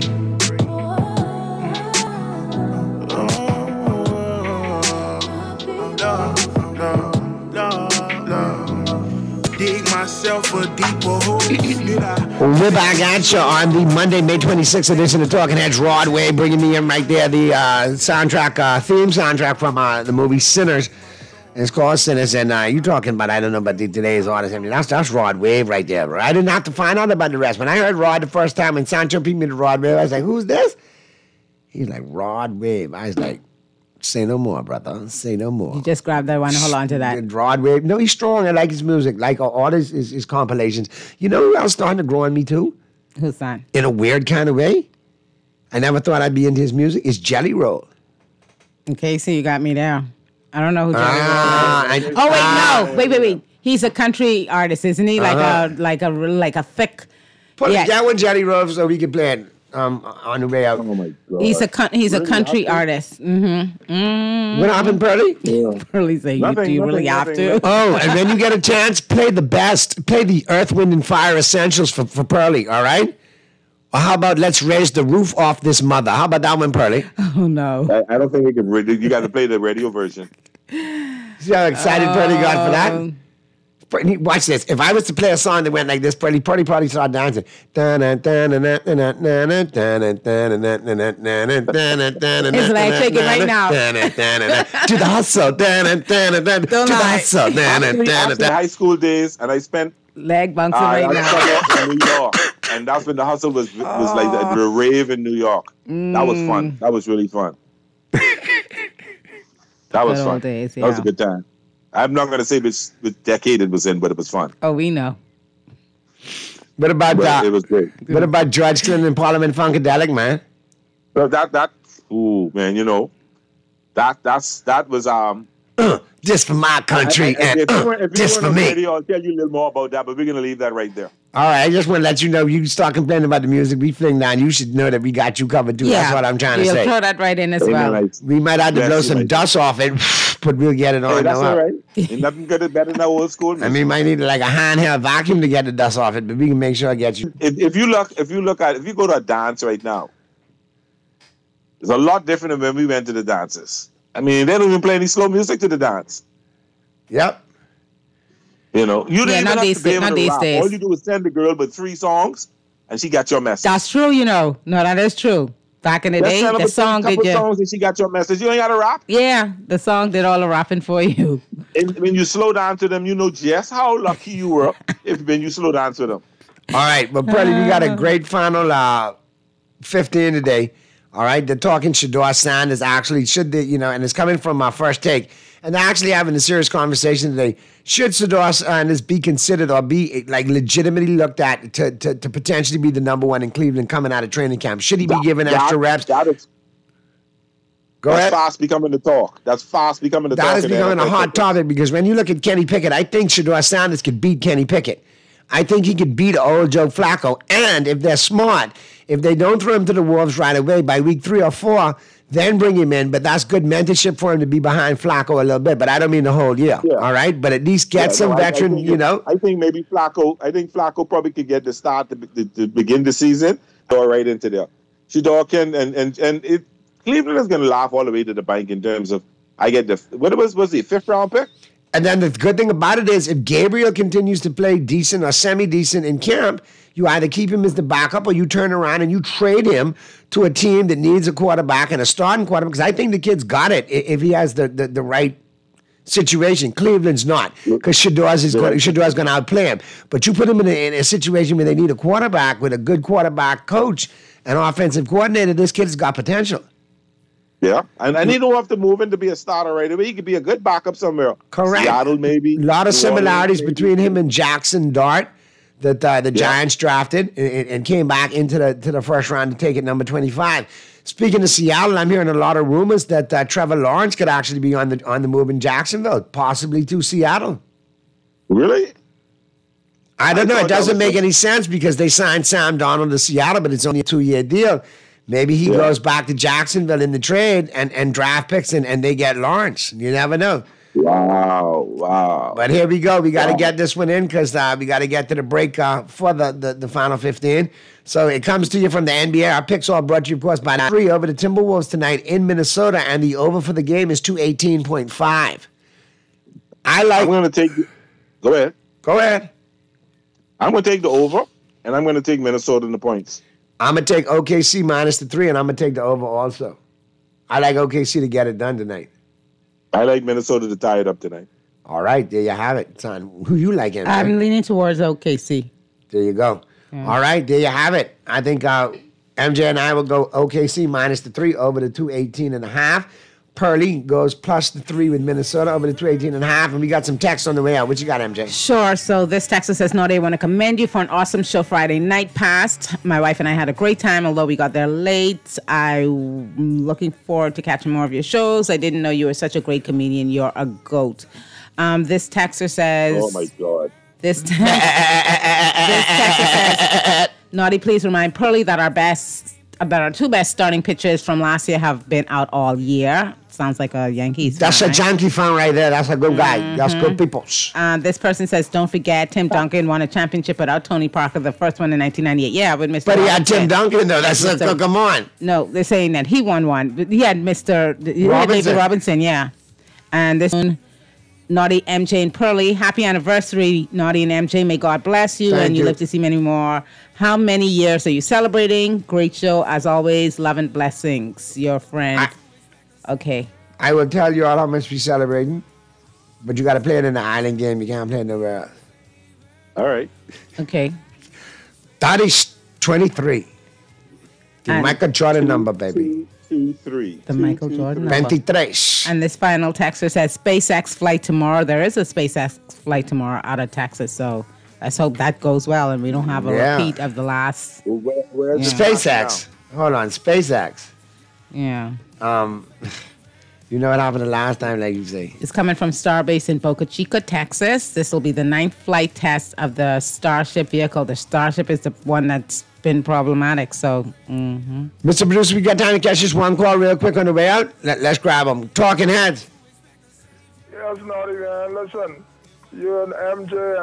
Dig myself a deeper hole. We're back at you on the Monday, May 26th edition of Talking Heads. Rod Wave bringing me in right there, the soundtrack, theme soundtrack from the movie Sinners. It's called Sinners, and you talking about, I don't know about today's artist. I mean, that's Rod Wave right there, bro. I didn't have to find out about the rest. When I heard Rod the first time and Sancho beat me to Rod Wave, I was like, who's this? He's like, Rod Wave. I was like, say no more, brother. Say no more. You just grabbed that one. Hold on to that. Rod Wave. No, he's strong. I like his music. Like all his compilations. You know who else starting to grow on me too? Who's that? In a weird kind of way. I never thought I'd be into his music. It's Jelly Roll. Okay, so you got me there. I don't know who Jelly Roll is. Wait. He's a country artist, isn't he? Like a thick. Put that one, Jelly Roll, so we can play it. On the way out. Oh my God. He's a country artist. Mm-hmm. What happened, Pearly? Yeah. Pearly saying, do you really have to? Oh, and when you get a chance, play the best. Play the Earth, Wind, and Fire Essentials for Pearly, all right? Or how about Let's Raise the Roof Off This Mother? How about that one, Pearly? Oh, no. I don't think we can. You got to play the radio version. See how excited Pearly got for that? Watch this. If I was to play a song that went like this, Pearly probably start dancing. It's like shake it right now. To the hustle. To the hustle. After high school days, and I spent leg bouncing right now. In New York, and that's when the hustle was like the rave in New York. That was fun. That was really fun. That was fun. Days, yeah. That was a good time. I'm not going to say which decade it was in, but it was fun. Oh, we know. What about that? It was great. What about George Clinton and Parliament Funkadelic, man? Well, man, you know, that was just for my country and just for me. Radio, I'll tell you a little more about that, but we're going to leave that right there. All right, I just want to let you know, you start complaining about the music we fling down, you should know that we got you covered too. Yeah. That's what I'm trying to say. You'll throw that right in as well. We might have to blow some dust off it, but we'll get it on. Hey, that's all right. Ain't nothing better than that old school music. I mean, might need like a handheld vacuum to get the dust off it, but we can make sure I get you. If you go to a dance right now, it's a lot different than when we went to the dances. I mean, they don't even play any slow music to the dance. Yep. You know, you didn't even have to be able to rap. Days. All you do is send the girl with 3 songs, and she got your message. That's true, you know. No, that is true. Back in the day, the song did you. Songs and she got your message. You ain't got to rap. Yeah, the song did all the rapping for you. And when you slow down to them, you know just how lucky you were when you slow down to them. All right, well, Pearly, we got a great final 15 today. All right, the Talking Shador sound is actually, and it's coming from our first take. And they're actually having a serious conversation today. Should Shador Sanders be considered or be like legitimately looked at to potentially be the number one in Cleveland coming out of training camp? Should he be given extra reps? That's fast becoming the talk. That's fast becoming the talk. That is becoming a hot topic because when you look at Kenny Pickett, I think Shador Sanders could beat Kenny Pickett. I think he could beat old Joe Flacco. And if they're smart, if they don't throw him to the Wolves right away by week 3 or 4, then bring him in. But that's good mentorship for him to be behind Flacco a little bit. But I don't mean the whole year. Yeah. All right? But at least get some veteran, I think maybe Flacco, probably could get the start to begin the season or right into there. Shador can, and Cleveland is going to laugh all the way to the bank in terms of, I get was he a 5th round pick? And then the good thing about it is if Gabriel continues to play decent or semi-decent in camp, you either keep him as the backup or you turn around and you trade him to a team that needs a quarterback and a starting quarterback. Because I think the kid's got it if he has the right situation. Cleveland's not, because Shador's going to outplay him. But you put him in a situation where they need a quarterback with a good quarterback coach and offensive coordinator, this kid's got potential. Yeah, and he don't have to move in to be a starter right away. He could be a good backup somewhere. Correct. Seattle, maybe. A lot of similarities between him and Jackson Dart that the Giants drafted and came back into the first round to take it number 25. Speaking of Seattle, I'm hearing a lot of rumors that Trevor Lawrence could actually be on the move in Jacksonville, possibly to Seattle. Really? I don't know. It doesn't make any sense because they signed Sam Darnold to Seattle, but it's only a 2-year deal. Maybe he goes back to Jacksonville in the trade and draft picks and they get Lawrence. You never know. Wow. But here we go. We got to get this one in because we got to get to the break for the final 15. So it comes to you from the NBA. Our picks all brought to you, of course, by 3 over the Timberwolves tonight in Minnesota, and the over for the game is 218.5. I'm going to take... Go ahead. Go ahead. I'm going to take the over, and I'm going to take Minnesota in the points. I'm going to take OKC minus the 3, and I'm going to take the over also. I like OKC to get it done tonight. I like Minnesota to tie it up tonight. All right, there you have it, son. Who you like, MJ? I'm leaning towards OKC. There you go. Yeah. All right, there you have it. I think MJ and I will go OKC minus the 3 over the 218.5. Pearly goes plus the 3 with Minnesota over the 218.5. And we got some text on the way out. What you got, MJ? Sure. So this texter says, no, they want to commend you for an awesome show Friday night past. My wife and I had a great time, although we got there late. I'm looking forward to catching more of your shows. I didn't know you were such a great comedian. You're a goat. This texter says... Oh, my God. This texter says, Naughty, please remind Pearly that our 2 best starting pitchers from last year have been out all year. Sounds like a Yankees fan. That's a Yankee fan right there. That's a good guy. That's good people. This person says, don't forget, Tim Duncan won a championship without Tony Parker, the first one in 1998. Yeah, with Mr. But he Robinson. had Tim Duncan, though. That's come on. No, they're saying that he won one. He had David Robinson, yeah. And this one, Naughty, MJ, and Pearly. Happy anniversary, Naughty and MJ. May God bless you. Thank and you live to see many more. How many years are you celebrating? Great show, as always. Love and blessings. Your friend. Okay. I will tell you all how much we're celebrating, but you got to play it in the island game. You can't play it nowhere else. All right. Okay. That is 23. The Michael Jordan number, baby. 23. The Michael Jordan number. 23. And this final texter says, SpaceX flight tomorrow. There is a SpaceX flight tomorrow out of Texas, so let's hope that goes well and we don't have a repeat of the last. Where's SpaceX. Hold on, SpaceX. Yeah. You know what happened the last time, like you say. It's coming from Starbase in Boca Chica, Texas. This will be the 9th flight test of the Starship vehicle. The Starship is the one that's been problematic, so... Mr. Producer, we got time to catch this one call real quick on the way out. Let's grab them. Talking Heads. Yes, Naughty, man. Listen, you and MJ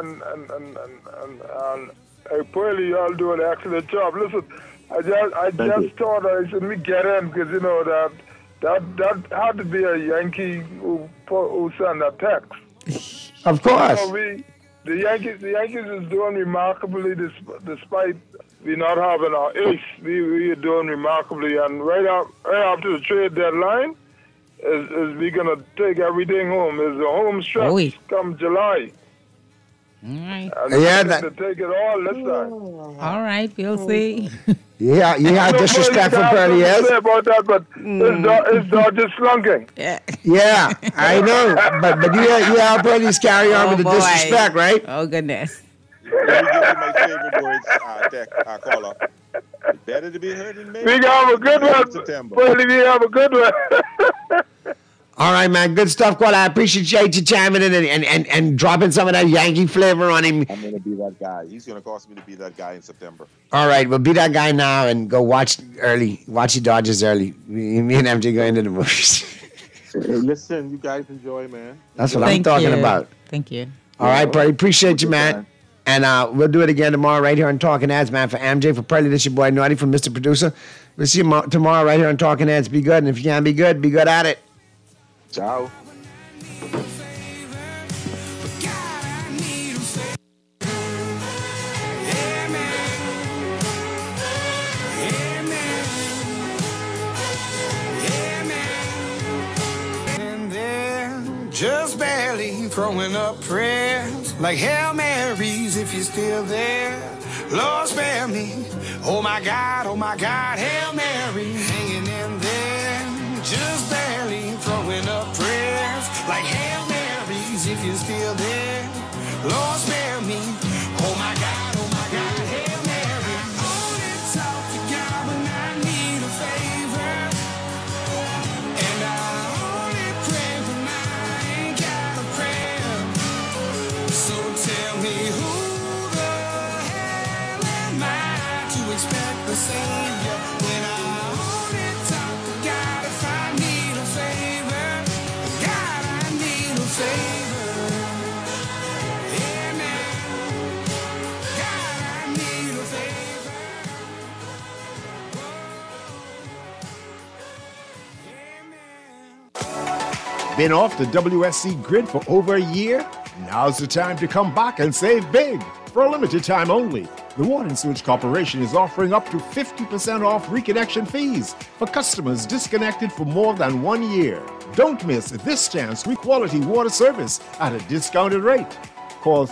and Pearly, you all do an excellent job. Listen, I just thought I should get in because, you know, that had to be a Yankee who sent that text. Of course. You know, the Yankees is doing remarkably despite we not having our ace. We are doing remarkably, and right after the trade deadline, is we gonna take everything home. Is the home stretch come July. All right. To take it all this time. All right, we'll see. Yeah, you have disrespectful Pearly is. Say about that, but it's Dodger slunking. Yeah, I know. But you have Pearly's carry on with the disrespect, right? Oh, goodness. Let me give you my favorite words, caller. Better to be heard in May. We have a good one. Pearly, we have a good one. All right, man. Good stuff, Qual. I appreciate you chiming in and dropping some of that Yankee flavor on him. I'm going to be that guy. He's going to cost me to be that guy in September. All right, well, be that guy now and go watch the Dodgers early. Me and MJ go into the movies. Hey, listen, you guys enjoy, man. That's what I'm talking about. Thank you. All right, Pearly. Appreciate you, man. And we'll do it again tomorrow right here on Talking Heads, man. For MJ, for Pearly, this your boy Naughty from Mr. Producer. We'll see you tomorrow right here on Talking Heads. Be good, and if you can't be good at it. Ciao. just barely throwing up prayers like Hail Marys if you're still there. Lord, spare me. Oh my God, Hail Mary, hanging in there, just barely throwing up prayers like Hail Marys if you're still there. Lord, spare me. Oh my God, Hail Mary. Only talk to God when I need a favor, and I only pray when I ain't got a prayer. So tell me who the hell am I to expect the Savior when I only talk to God if I need a favor? God, I need a favor. Been off the WSC grid for over a year? Now's the time to come back and save big. For a limited time only, the Water and Sewage Corporation is offering up to 50% off reconnection fees for customers disconnected for more than 1 year. Don't miss this chance with quality water service at a discounted rate. Call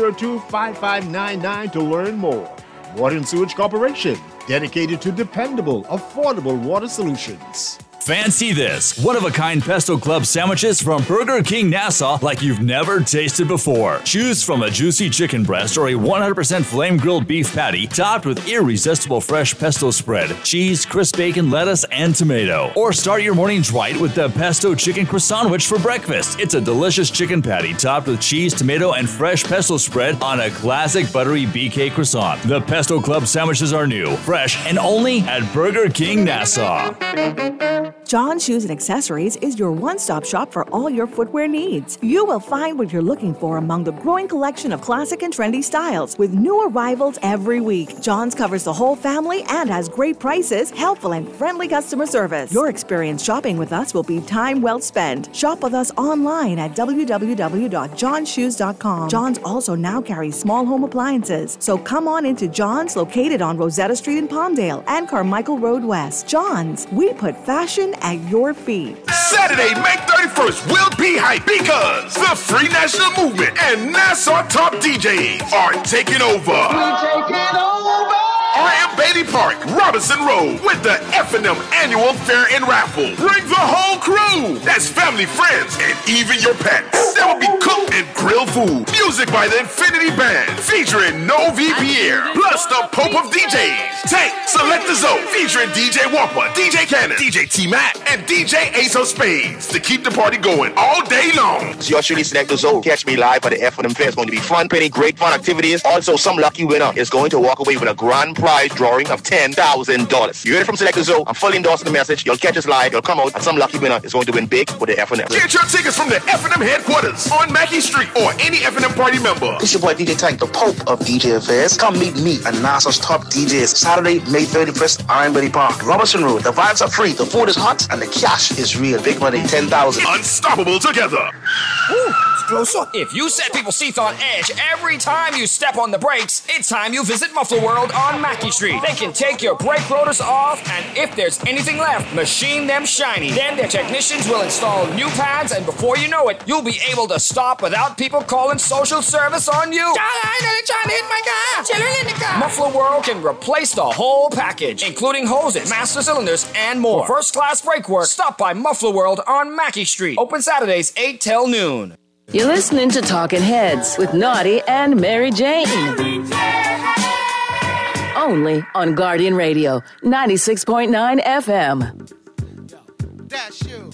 302-5599 to learn more. Water and Sewage Corporation, dedicated to dependable, affordable water solutions. Fancy this one-of-a-kind Pesto Club sandwiches from Burger King Nassau like you've never tasted before. Choose from a juicy chicken breast or a 100% flame-grilled beef patty topped with irresistible fresh pesto spread, cheese, crisp bacon, lettuce, and tomato. Or start your mornings right with the Pesto Chicken Croissant for breakfast. It's a delicious chicken patty topped with cheese, tomato, and fresh pesto spread on a classic buttery BK croissant. The Pesto Club sandwiches are new, fresh, and only at Burger King Nassau. John Shoes and Accessories is your one-stop shop for all your footwear needs. You will find what you're looking for among the growing collection of classic and trendy styles with new arrivals every week. John's covers the whole family and has great prices, helpful and friendly customer service. Your experience shopping with us will be time well spent. Shop with us online at www.johnshoes.com. John's also now carries small home appliances. So come on into John's, located on Rosetta Street in Palmdale and Carmichael Road West. John's, we put fashion at your feet. Saturday, May 31st will be hype because the Free National Movement and Nassau top DJs are taking over. We taking over. RM Beatty Park, Robinson Road, with the F&M Annual Fair and Raffle. Bring the whole crew. That's family, friends, and even your pets. There will be cooked and grilled food. Music by the Infinity Band, featuring Novi Pierre, plus the Pope of DJs, Tank, Selecta Zoe, featuring DJ Whopper, DJ Cannon, DJ T-Mac, and DJ Ace of Spades to keep the party going all day long. It's yours truly, Selecta Zoe. Catch me live at the F&M Fair. It's going to be fun, pretty great fun activities. Also, some lucky winner is going to walk away with a grand prize drawing of $10,000. You heard it from Selecta Zoe. I'm fully endorsing the message. You'll catch us live. You'll come out, and some lucky winner is going to win big with the F&M. Get your tickets from the F&M headquarters on Mackey Street or any F&M party member. This your boy DJ Tank, the Pope of DJ Affairs. Come meet me and Nassau's top DJs Saturday, May 31st, RM Beatty Park, Robinson Road. The vibes are free, the food is hot, and the cash is real. Big money, $10,000. Unstoppable together. Ooh, close up. If you set people's seats on edge every time you step on the brakes, it's time you visit Muffler World on Mackey Street. They can take your brake rotors off, and if there's anything left, machine them shiny. Then their technicians will install new pads, and before you know it, you'll be able to stop without people calling social service on you. I know they're trying to hit my car. Children in the car. Muffler World can replace the whole package, including hoses, master cylinders, and more. For first-class brake work, stop by Muffler World on Mackey Street. Open Saturdays 8 till noon. You're listening to Talking Heads with Naughty and Mary Jane. Only on Guardian Radio, 96.9 FM. That's you.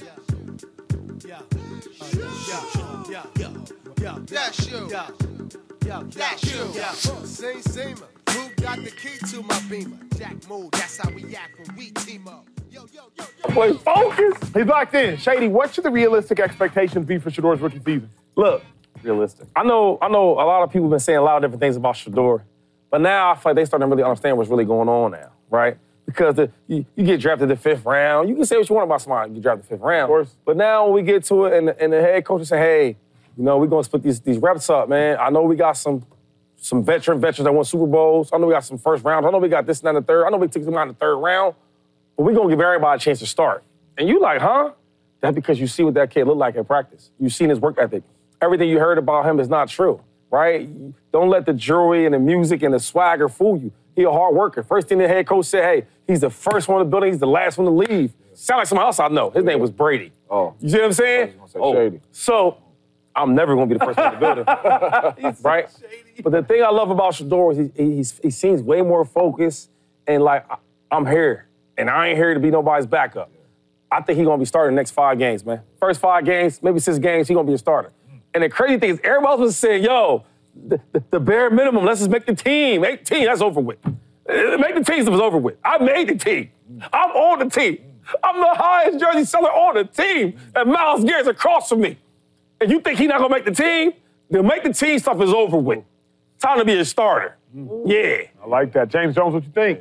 That's you. That's you. Same. Who got the key to my beamer? Jack move. That's how we act when we team up. Boy, focus. He's locked in. Shady, what should the realistic expectations be for Shador's rookie season? Look, realistic. I know a lot of people have been saying a lot of different things about Shador, but now I feel like they starting to really understand what's really going on now, right? Because you get drafted the 5th round. You can say what you want about somebody, you get drafted the 5th round. Of course. But now when we get to it and the head coach is saying, hey, we're going to split these reps up, man. I know we got some veterans that won Super Bowls. I know we got some first rounds. I know we got this and that in the third. I know we took them out in the 3rd round. But we're going to give everybody a chance to start. And you like, huh? That's because you see what that kid look like in practice. You've seen his work ethic. Everything you heard about him is not true, right? Don't let the jewelry and the music and the swagger fool you. He a hard worker. First thing the head coach said, hey, he's the first one in the building, he's the last one to leave. Sound like someone else I know. His name was Brady. Oh. You see what I'm saying? Shady. So I'm never gonna be the first one in the building. Right? But the thing I love about Shedeur is he seems way more focused and like, I'm here. And I ain't here to be nobody's backup. I think he's gonna be starting the next 5 games, man. First 5 games, maybe 6 games, he's gonna be a starter. And the crazy thing is, everybody was saying, yo, the bare minimum, let's just make the team. 18, that's over with. Make the team was over with. I made the team. I'm on the team. I'm the highest jersey seller on the team. And Myles Garrett's across from me. And you think he's not gonna make the team? The make the team stuff is over with. Time to be a starter. Yeah. I like that. James Jones, what you think?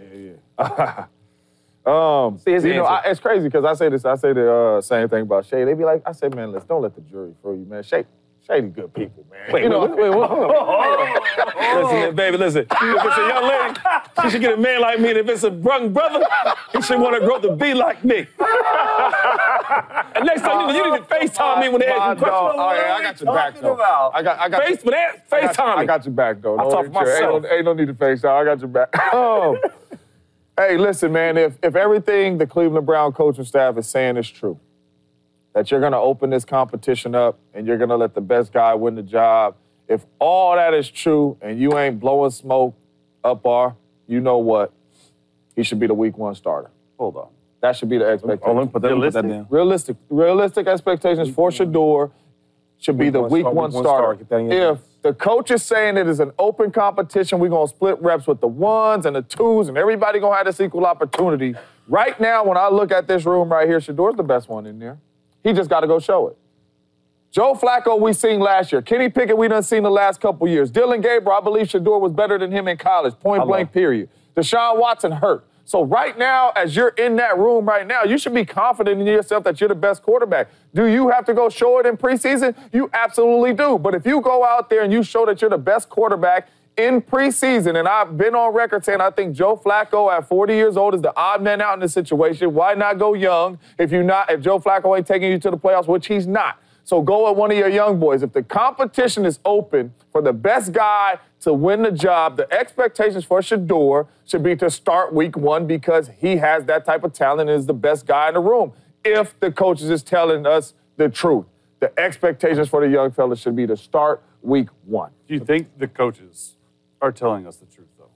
It's crazy because I say the same thing about Shady. They be like, I say, man, don't let the jury fool you, man. Shady good people, man. Wait, listen, baby, listen. If it's a young lady, she should get a man like me. And if it's a young brother, he should want to grow up to be like me. And next time, you need to FaceTime me when they ask you questions. Oh, yeah, I got your back, though. I got FaceTime me. I got your back, though. I'll talk for myself. Ain't no need to FaceTime. I got your back. Hey, listen, man, if everything the Cleveland Brown coaching staff is saying is true, that you're going to open this competition up and you're going to let the best guy win the job, if all that is true and you ain't blowing smoke up you know what? He should be the week 1 starter. Hold on. That should be the expectation. Let me put that down. Realistic expectations for Shedeur should be the week 1 starter. If the coach is saying it is an open competition, we're going to split reps with the 1s and the 2s, and everybody going to have this equal opportunity. Right now, when I look at this room right here, Shedeur's the best one in there. He just got to go show it. Joe Flacco, we seen last year. Kenny Pickett, we done seen the last couple years. Dylan Gabriel, I believe Shedeur was better than him in college, point blank, period. Deshaun Watson hurt. So right now, as you're in that room right now, you should be confident in yourself that you're the best quarterback. Do you have to go show it in preseason? You absolutely do. But if you go out there and you show that you're the best quarterback in preseason, and I've been on record saying I think Joe Flacco at 40 years old is the odd man out in this situation. Why not go young if Joe Flacco ain't taking you to the playoffs, which he's not? So go with one of your young boys. If the competition is open for the best guy to win the job, the expectations for Shedeur should be to start week 1 because he has that type of talent and is the best guy in the room. If the coaches is telling us the truth, the expectations for the young fella should be to start week 1. Do you think the coaches are telling us the truth, though?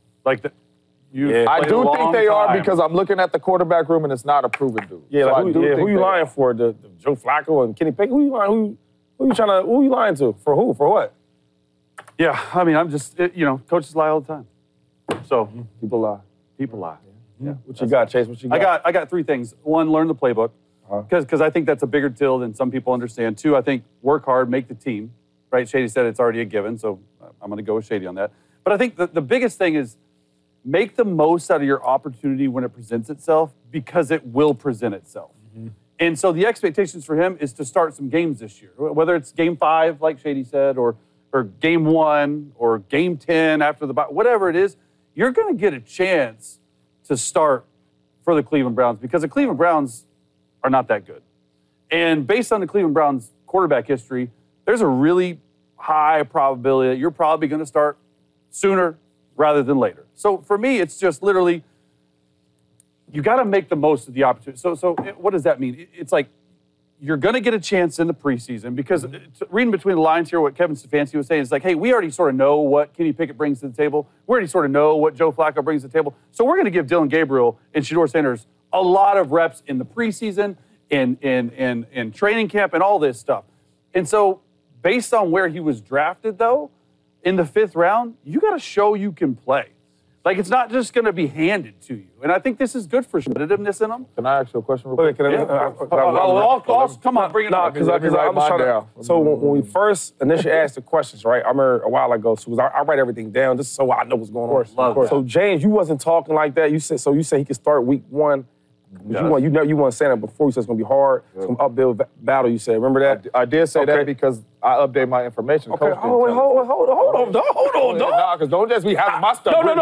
I do think they are because I'm looking at the quarterback room and it's not a proven dude. Yeah, so who you lying for? The Joe Flacco and Kenny Pickett? Who you lying? Who you lying to? For who? For what? Yeah, I mean, coaches lie all the time. So people lie. Yeah. What you got, Chase? What you got? I got 3 things. 1, learn the playbook because I think that's a bigger deal than some people understand. 2, I think work hard, make the team. Right? Shady said it's already a given, so I'm going to go with Shady on that. But I think the biggest thing is make the most out of your opportunity when it presents itself because it will present itself. Mm-hmm. And so the expectations for him is to start some games this year, whether it's game 5, like Shady said, or game 1, or game 10 after the bye, whatever it is, you're going to get a chance to start for the Cleveland Browns because the Cleveland Browns are not that good. And based on the Cleveland Browns quarterback history, there's a really high probability that you're probably going to start sooner rather than later. So for me, it's just literally, you got to make the most of the opportunity. So what does that mean? It's like, you're going to get a chance in the preseason because reading between the lines here, what Kevin Stefanski was saying is like, hey, we already sort of know what Kenny Pickett brings to the table. We already sort of know what Joe Flacco brings to the table. So we're going to give Dylan Gabriel and Shedeur Sanders a lot of reps in the preseason, in training camp, and all this stuff. And so based on where he was drafted, though, in the 5th round, you got to show you can play. Like, it's not just going to be handed to you. And I think this is good for competitiveness in them. Can I ask you a question real quick? Come on, bring it up. Because I'm trying to. So when we first initially asked the questions, right, I remember a while ago, so I write everything down just so I know what's going on. Of course. So, James, you wasn't talking like that. You said he could start week 1. You weren't saying that before. You said it's going to be hard. It's going to be uphill battle, you said. Remember that? I did say that because I update my information. Okay, Coach hold on, dog. Nah, because don't just be having my stuff. No.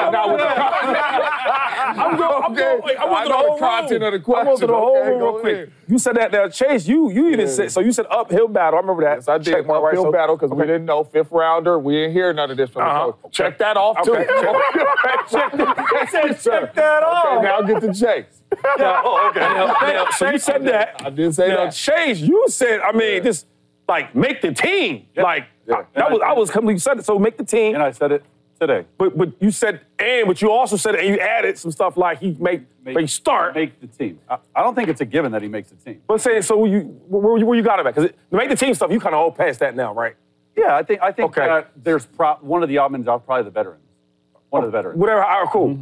I'm going. I want the content of the question. I want the whole Okay, real go quick. ahead. You said that now, Chase. You even said so. You said uphill battle. I remember that. Yes, I did. Check mark, right? Uphill So- battle because we okay. didn't know 5th rounder. We didn't hear none of this from the coach. Check that off too. Okay. Check that off. Okay, now get to Chase. Now, so you said that. I did say Now, that. Chase, you said, I mean, just like make the team. Like I was coming. You said it. So make the team. And I said it today. But you said but you also said and you added some stuff like he start. Make the team. I don't think it's a given that he makes the team. But saying so where you got it at? Because the make the team stuff you kind of all past that now, right? Yeah, I think Okay. there's one of the odd men jobs, probably the veterans. One of the veterans. Whatever. All right, cool.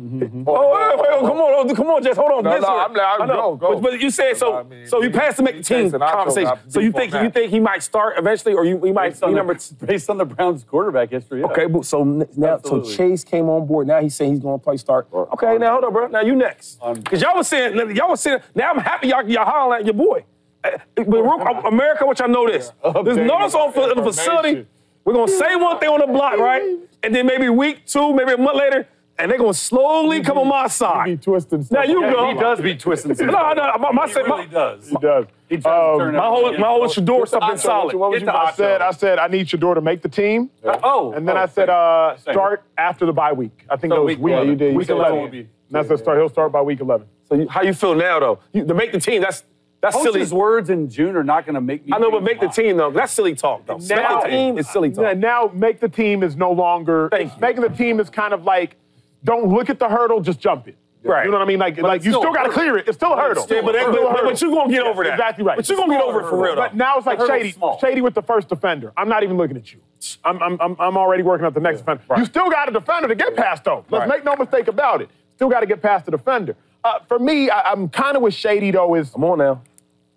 Come on, Jess. Hold on. No, Listen. I'm go. But you said so. So you passed to make the team Jason, I'll conversation. choke. So you think he might start eventually, or he might be number? Based on the Browns' quarterback history. Yeah. Okay, but so now Absolutely. Chase came on board. Now he's saying he's going to play start. Okay, now hold on, bro. Now you next. Because y'all was saying. Now I'm happy y'all hollering at your boy. But America, what y'all know this. There's notice in the facility. We're gonna say one thing on the block, right? And then maybe week 2, maybe a month later. And they're going to slowly come on my side. He be twisting stuff. Now you go. He does be twisting stuff. No, He really does. He does. He tries to turn My whole Shador stuff been solid. What was I said I need Shador to make the team. And then I said start after the bye week. I think So it was week week 11. you did. Week 11. And that's the start. He'll start by week 11. So how you feel now, though? To make the team, that's silly. Coach's words in June are not going to make me. I know, but make the team, though. That's silly talk, though. Make the team is silly talk. Now make the team is no longer. Making the team is kind of like, don't look at the hurdle, just jump it. Right. You know what I mean? Like you still got to clear it. It's still a hurdle. Yeah, but you're going to get over that. Exactly right. But you're going to get over it for real, though. But now it's like Shady with the first defender. I'm not even looking at you. I'm already working at the next defender. Right. You still got a defender to get past, though. Let's make no mistake about it. Still got to get past the defender. For me, I'm kind of with Shady, though, is... Come on now.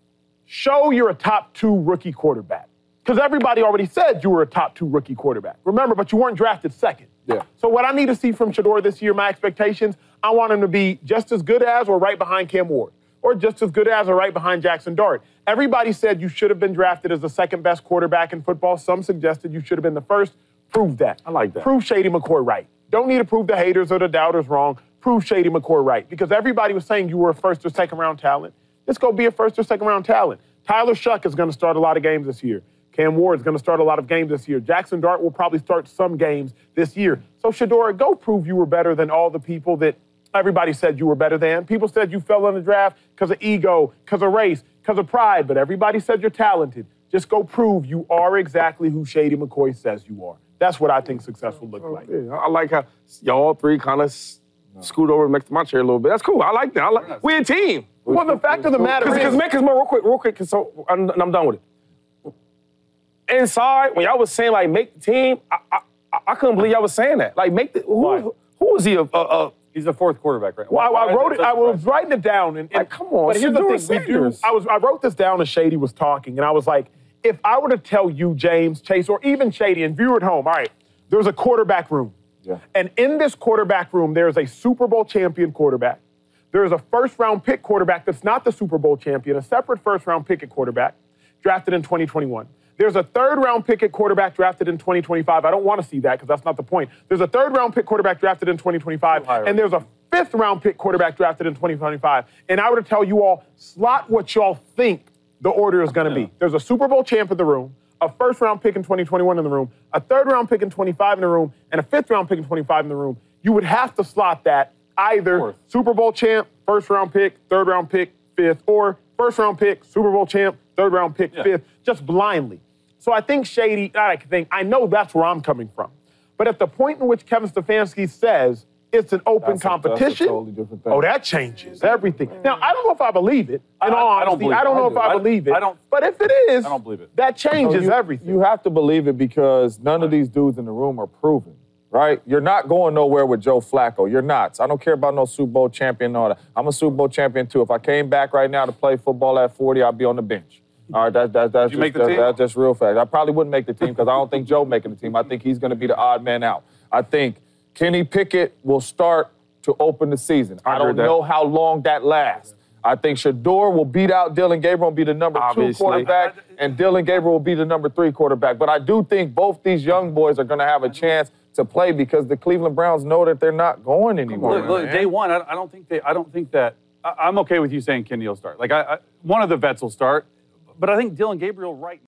Show you're a top 2 rookie quarterback. Because everybody already said you were a top 2 rookie quarterback. Remember, but you weren't drafted second. Yeah. So what I need to see from Shador this year, my expectations, I want him to be just as good as or right behind Cam Ward. Or just as good as or right behind Jackson Dart. Everybody said you should have been drafted as the second best quarterback in football. Some suggested you should have been the first. Prove that. I like that. Prove Shady McCoy right. Don't need to prove the haters or the doubters wrong. Prove Shady McCoy right. Because everybody was saying you were a first or second round talent. Let's go be a first or second round talent. Tyler Shuck is going to start a lot of games this year. Cam Ward is going to start a lot of games this year. Jackson Dart will probably start some games this year. So, Shador, go prove you were better than all the people that everybody said you were better than. People said you fell in the draft because of ego, because of race, because of pride, but everybody said you're talented. Just go prove you are exactly who Shady McCoy says you are. That's what I think success will look like. Yeah, I like how y'all three kind of scoot over next to my chair a little bit. That's cool. I like that. We're a team. Well, the fact of the matter is... Because real quick, so I'm done with it. Inside, when y'all was saying, like, make the team, I couldn't believe y'all was saying that. Like, make the... Who is he? He's the 4th quarterback right now. Well, I wrote it. I was writing it down. And come on. But here's the thing. I wrote this down as Shady was talking, and I was like, if I were to tell you, James, Chase, or even Shady, and viewer at home, all right, there's a quarterback room. Yeah. And in this quarterback room, there's a Super Bowl champion quarterback. There's a first-round pick quarterback that's not the Super Bowl champion, a separate first-round pick at quarterback, drafted in 2021. There's a third-round pick at quarterback drafted in 2025. I don't want to see that because that's not the point. There's a third-round pick quarterback drafted in 2025, and there's a fifth-round pick quarterback drafted in 2025. And I were to tell you all, slot what y'all think the order is going to be. There's a Super Bowl champ in the room, a first-round pick in 2021 in the room, a third-round pick in 25 in the room, and a fifth-round pick in 25 in the room. You would have to slot that either Super Bowl champ, first-round pick, third-round pick, fifth, or first-round pick, Super Bowl champ, third-round pick, fifth, just blindly. So I think Shady, I know that's where I'm coming from. But at the point in which Kevin Stefanski says it's an open competition, that's a totally different thing. that changes everything. Now, I don't know if I believe it. In all honesty, I don't know if I believe it. But if it is, I don't believe it. That changes everything. You have to believe it because none of these dudes in the room are proven, right? You're not going nowhere with Joe Flacco. You're not. I don't care about no Super Bowl champion or that. I'm a Super Bowl champion, too. If I came back right now to play football at 40, I'd be on the bench. All right, that's just real fact. I probably wouldn't make the team because I don't think Joe making the team. I think he's going to be the odd man out. I think Kenny Pickett will start to open the season. I don't know how long that lasts. I think Shador will beat out Dylan Gabriel and be the number 2 quarterback, and Dylan Gabriel will be the number 3 quarterback. But I do think both these young boys are going to have a chance to play because the Cleveland Browns know that they're not going anymore. Look, day one, I don't think that. I'm okay with you saying Kenny will start. Like, one of the vets will start, but I think Dylan Gabriel right